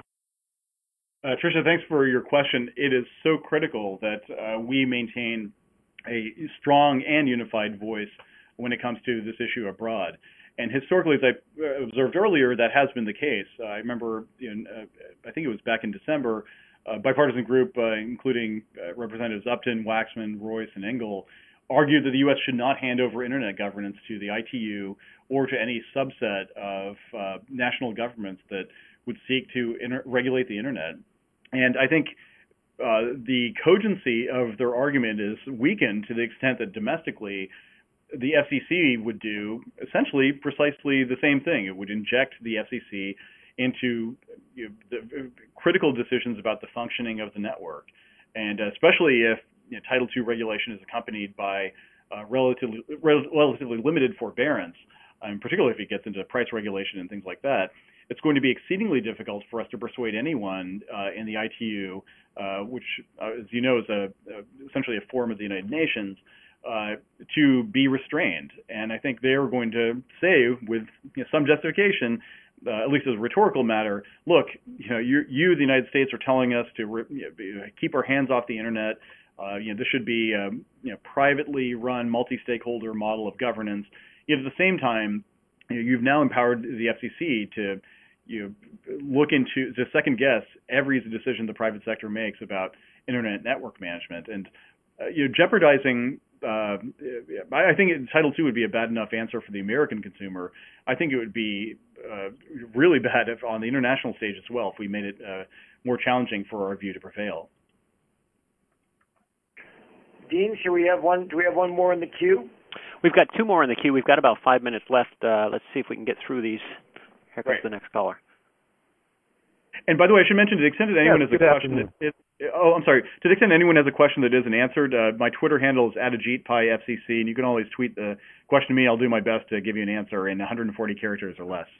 Tricia, thanks for your question. It is so critical that we maintain a strong and unified voice when it comes to this issue abroad. And historically, as I observed earlier, that has been the case. I remember, I think it was back in December, a bipartisan group, including Representatives Upton, Waxman, Royce, and Engel, argued that the U.S. should not hand over internet governance to the ITU or to any subset of national governments that would seek to regulate the internet. And I think the cogency of their argument is weakened to the extent that domestically the FCC would do essentially precisely the same thing. It would inject the FCC into the critical decisions about the functioning of the network, and especially if Title II regulation is accompanied by relatively limited forbearance, particularly if it gets into price regulation and things like that. It's going to be exceedingly difficult for us to persuade anyone in the ITU, which, as you know, is essentially a form of the United Nations, to be restrained. And I think they are going to say, with some justification, at least as a rhetorical matter, look, you, the United States, are telling us to keep our hands off the internet. This should be a privately run, multi-stakeholder model of governance. Yet at the same time, you've now empowered the FCC to look into, to second guess every decision the private sector makes about internet network management, and jeopardizing. I think Title II would be a bad enough answer for the American consumer. I think it would be really bad on the international stage as well if we made it more challenging for our view to prevail. Dean, do we have one more in the queue? We've got two more in the queue. We've got about 5 minutes left. Let's see if we can get through these. Here comes the next caller. And by the way, I should mention, to the extent that anyone has a question, to the extent anyone has a question that isn't answered, my Twitter handle is @AjitPaiFCC, and you can always tweet the question to me. I'll do my best to give you an answer in 140 characters or less.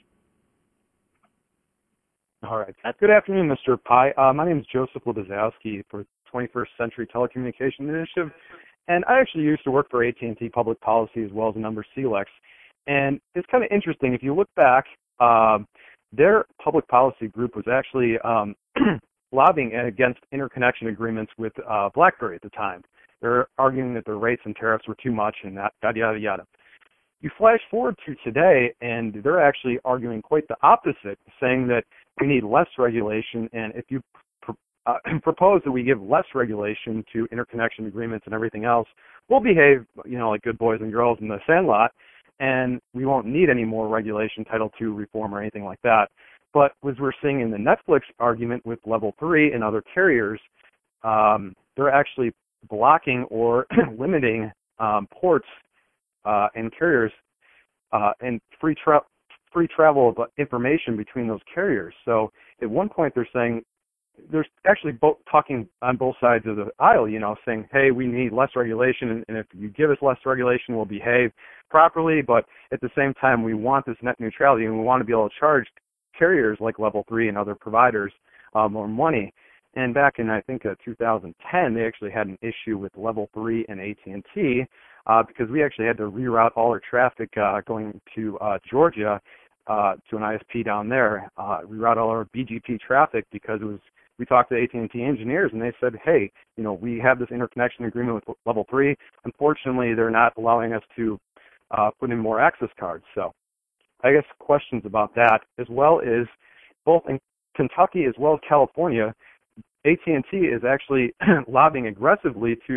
All right. Good afternoon, Mr. Pai. My name is Joseph Lebazowski for 21st Century Telecommunication Initiative, and I actually used to work for AT&T Public Policy as well as a number of CLECs. And it's kind of interesting. If you look back, their public policy group was actually lobbying against interconnection agreements with BlackBerry at the time. They're arguing that their rates and tariffs were too much and that yada, yada, yada. You flash forward to today, and they're actually arguing quite the opposite, saying that we need less regulation, and if you propose that we give less regulation to interconnection agreements and everything else, we'll behave, like good boys and girls in the Sandlot, and we won't need any more regulation, Title II reform or anything like that. But as we're seeing in the Netflix argument with Level 3 and other carriers, they're actually blocking or limiting ports and carriers and free travel of information between those carriers. So at one point they're saying, there's actually talking on both sides of the aisle, saying, hey, we need less regulation, and if you give us less regulation, we'll behave properly. But at the same time, we want this net neutrality, and we want to be able to charge carriers like Level 3 and other providers more money. And back in, I think, 2010, they actually had an issue with Level 3 and AT&T because we actually had to reroute all our traffic going to Georgia to an ISP down there, reroute all our BGP traffic because we talked to AT&T engineers, and they said, hey, we have this interconnection agreement with Level 3. Unfortunately, they're not allowing us to put in more access cards. So I guess questions about that, as well as both in Kentucky as well as California, AT&T is actually lobbying aggressively to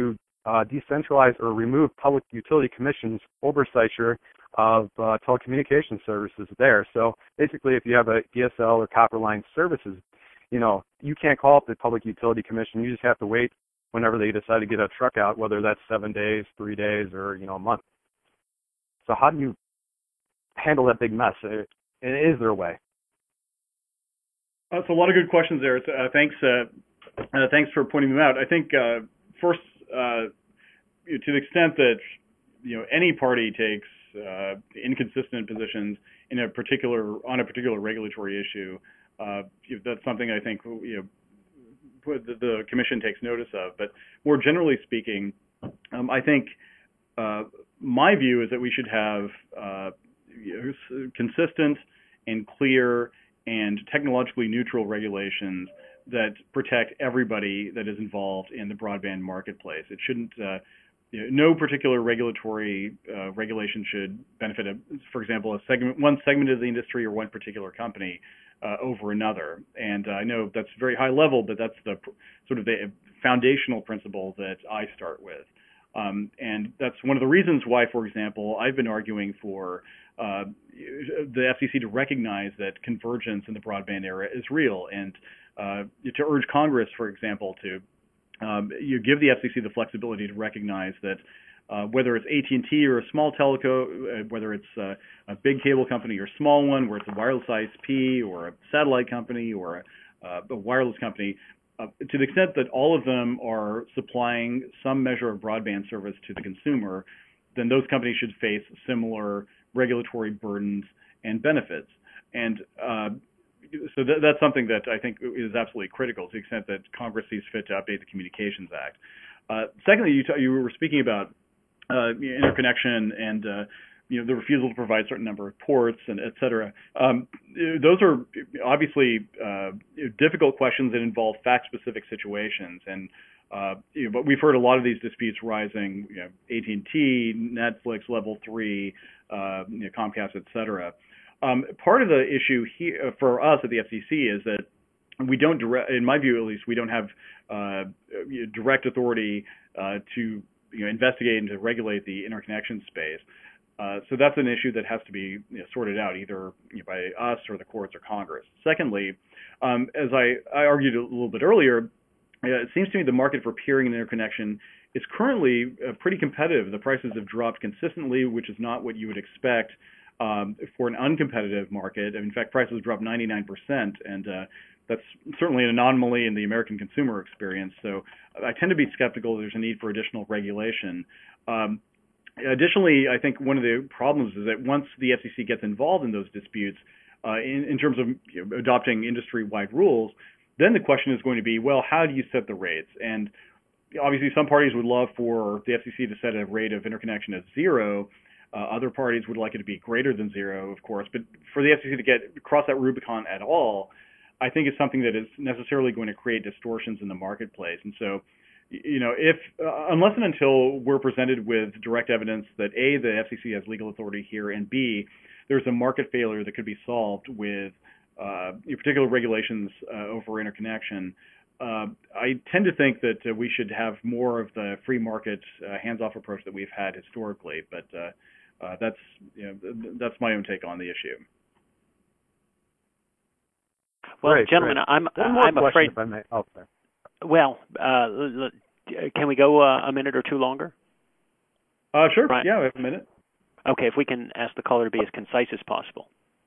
decentralize or remove Public Utility Commission's oversight of telecommunication services there. So basically, if you have a DSL or copper line services, you can't call up the Public Utility Commission. You just have to wait whenever they decide to get a truck out, whether that's 7 days, 3 days, or a month. So how do you handle that big mess? And is there a way? That's a lot of good questions there. Thanks for pointing them out. I think first, to the extent that any party takes inconsistent positions on a particular regulatory issue, that's something I think the Commission takes notice of. But more generally speaking, I think my view is that we should have consistent and clear and technologically neutral regulations that protect everybody that is involved in the broadband marketplace. It shouldn't, no particular regulatory regulation should benefit, for example, one segment of the industry or one particular company over another. And I know that's very high level, but that's the sort of the foundational principle that I start with. And that's one of the reasons why, for example, I've been arguing for the FCC to recognize that convergence in the broadband era is real, and to urge Congress, for example, to give the FCC the flexibility to recognize that whether it's AT&T or a small telco, whether it's a big cable company or a small one, where it's a wireless ISP or a satellite company or a wireless company, to the extent that all of them are supplying some measure of broadband service to the consumer, then those companies should face similar regulatory burdens and benefits. And so that's something that I think is absolutely critical to the extent that Congress sees fit to update the Communications Act. Secondly, you were speaking about interconnection and the refusal to provide a certain number of ports and et cetera. Those are obviously difficult questions that involve fact-specific situations. And but we've heard a lot of these disputes rising, AT&T, Netflix, Level 3, Comcast, et cetera. Part of the issue here for us at the FCC is that we don't in my view at least, we don't have direct authority to investigate and to regulate the interconnection space. So that's an issue that has to be sorted out either by us or the courts or Congress. Secondly, as I argued a little bit earlier, it seems to me the market for peering and interconnection is currently pretty competitive. The prices have dropped consistently, which is not what you would expect for an uncompetitive market. In fact, prices dropped 99%, and that's certainly an anomaly in the American consumer experience. So I tend to be skeptical there's a need for additional regulation. Additionally, I think one of the problems is that once the FCC gets involved in those disputes, in terms of adopting industry-wide rules, then the question is going to be, well, how do you set the rates? And obviously, some parties would love for the FCC to set a rate of interconnection at 0. Other parties would like it to be greater than 0, of course. But for the FCC to cross that Rubicon at all, I think is something that is necessarily going to create distortions in the marketplace. And so, if unless and until we're presented with direct evidence that A, the FCC has legal authority here, and B, there's a market failure that could be solved with particular regulations over interconnection, I tend to think that we should have more of the free market, hands-off approach that we've had historically. But that's my own take on the issue. Well, Great, gentlemen, great. I'm afraid. If I may. Oh, sorry. Well, can we go a minute or two longer? Sure. Right. Yeah, we have a minute. Okay, if we can ask the caller to be as concise as possible.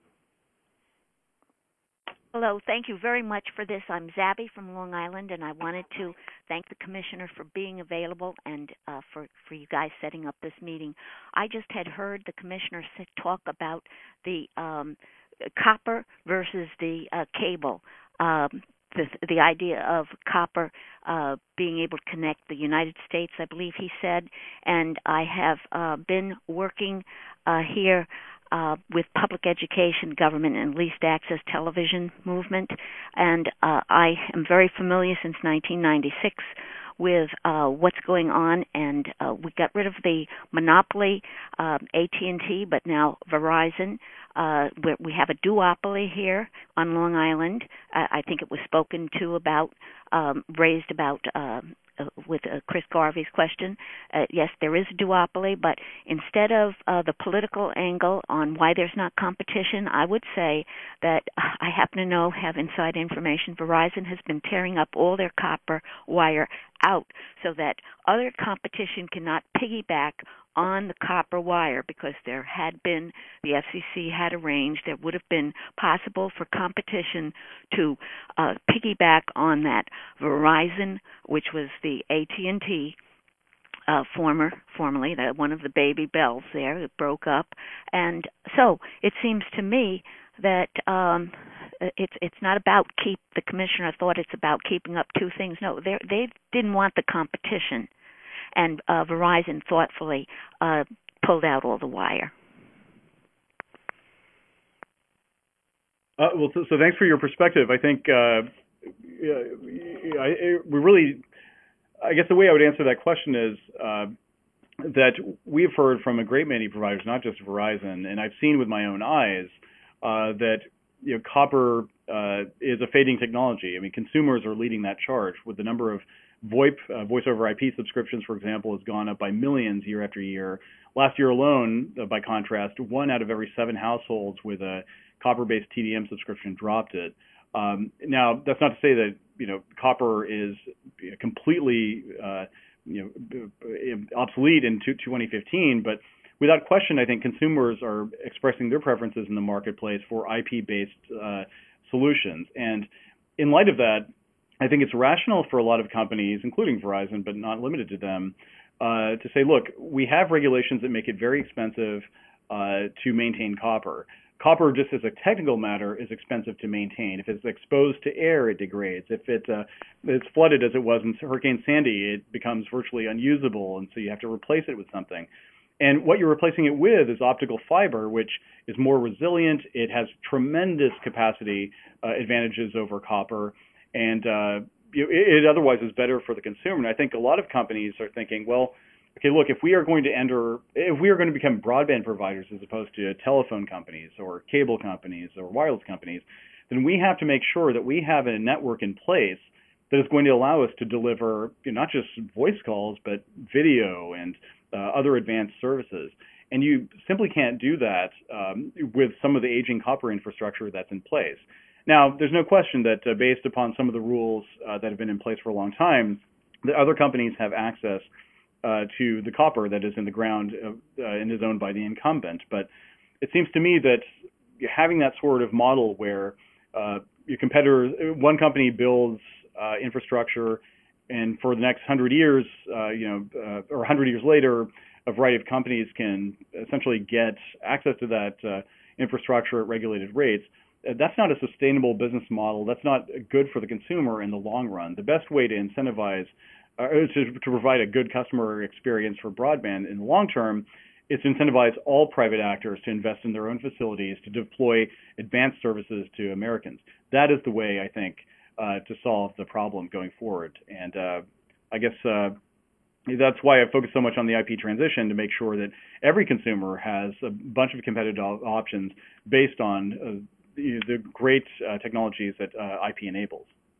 Hello, thank you very much for this. I'm Zabby from Long Island, and I wanted to thank the Commissioner for being available and for you guys setting up this meeting. I just had heard the Commissioner talk about the copper versus the cable, the idea of copper being able to connect the United States, I believe he said, and I have been working here with public education, government, and least access television movement, and I am very familiar since 1996 with what's going on, and we got rid of the monopoly, AT&T, but now Verizon. We have a duopoly here on Long Island. I think it was spoken to about, raised about with Chris Garvey's question. Yes, there is a duopoly, but instead of the political angle on why there's not competition, I would say that I happen to have inside information. Verizon has been tearing up all their copper wire out so that other competition cannot piggyback on the copper wire, because there had been, the FCC had arranged, there would have been possible for competition to piggyback on that Verizon, which was the AT&T, formerly one of the baby bells there that broke up. And so it seems to me that it's not about the commissioner thought it's about keeping up two things. No, they didn't want the competition. And Verizon thoughtfully pulled out all the wire. Well, so thanks for your perspective. I think I guess the way I would answer that question is that we've heard from a great many providers, not just Verizon, and I've seen with my own eyes that copper is a fading technology. I mean, consumers are leading that charge with the number of VoIP, voice over IP subscriptions, for example, has gone up by millions year after year. Last year alone, by contrast, 1 out of every 7 households with a copper-based TDM subscription dropped it. Now, that's not to say that copper is completely obsolete in 2015, but without question, I think consumers are expressing their preferences in the marketplace for IP-based solutions. And in light of that, I think it's rational for a lot of companies, including Verizon, but not limited to them, to say, look, we have regulations that make it very expensive to maintain copper. Copper, just as a technical matter, is expensive to maintain. If it's exposed to air, it degrades. If it's flooded, as it was in Hurricane Sandy, it becomes virtually unusable, and so you have to replace it with something. And what you're replacing it with is optical fiber, which is more resilient. It has tremendous capacity advantages over copper. And it otherwise is better for the consumer. And I think a lot of companies are thinking, well, okay, look, if we are going to become broadband providers as opposed to telephone companies or cable companies or wireless companies, then we have to make sure that we have a network in place that is going to allow us to deliver not just voice calls, but video and other advanced services. And you simply can't do that with some of the aging copper infrastructure that's in place. Now, there's no question that based upon some of the rules that have been in place for a long time, the other companies have access to the copper that is in the ground and is owned by the incumbent. But it seems to me that having that sort of model where your competitor, one company builds infrastructure, and for the next 100 years, or 100 years later, a variety of companies can essentially get access to that infrastructure at regulated rates. That's not a sustainable business model. That's not good for the consumer in the long run. The best way to incentivize to provide a good customer experience for broadband in the long term is to incentivize all private actors to invest in their own facilities to deploy advanced services to Americans. That is the way, I think, to solve the problem going forward. And I guess that's why I focus so much on the IP transition, to make sure that every consumer has a bunch of competitive options based on the great technologies that IP enables.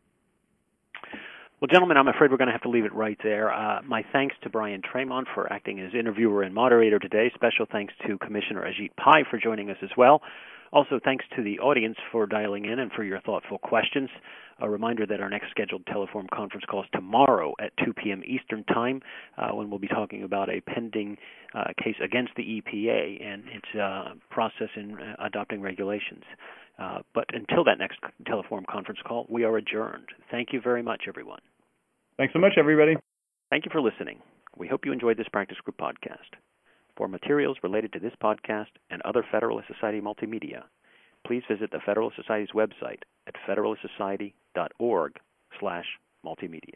Well, gentlemen, I'm afraid we're going to have to leave it right there. My thanks to Brian Tremont for acting as interviewer and moderator today. Special thanks to Commissioner Ajit Pai for joining us as well. Also, thanks to the audience for dialing in and for your thoughtful questions. A reminder that our next scheduled Teleforum conference call is tomorrow at 2 p.m. Eastern Time, when we'll be talking about a pending case against the EPA and its process in adopting regulations. But until that next Teleforum conference call, we are adjourned. Thank you very much, everyone. Thanks so much, everybody. Thank you for listening. We hope you enjoyed this Practice Group podcast. For materials related to this podcast and other Federalist Society multimedia, please visit the Federalist Society's website at federalistsociety.org/multimedia.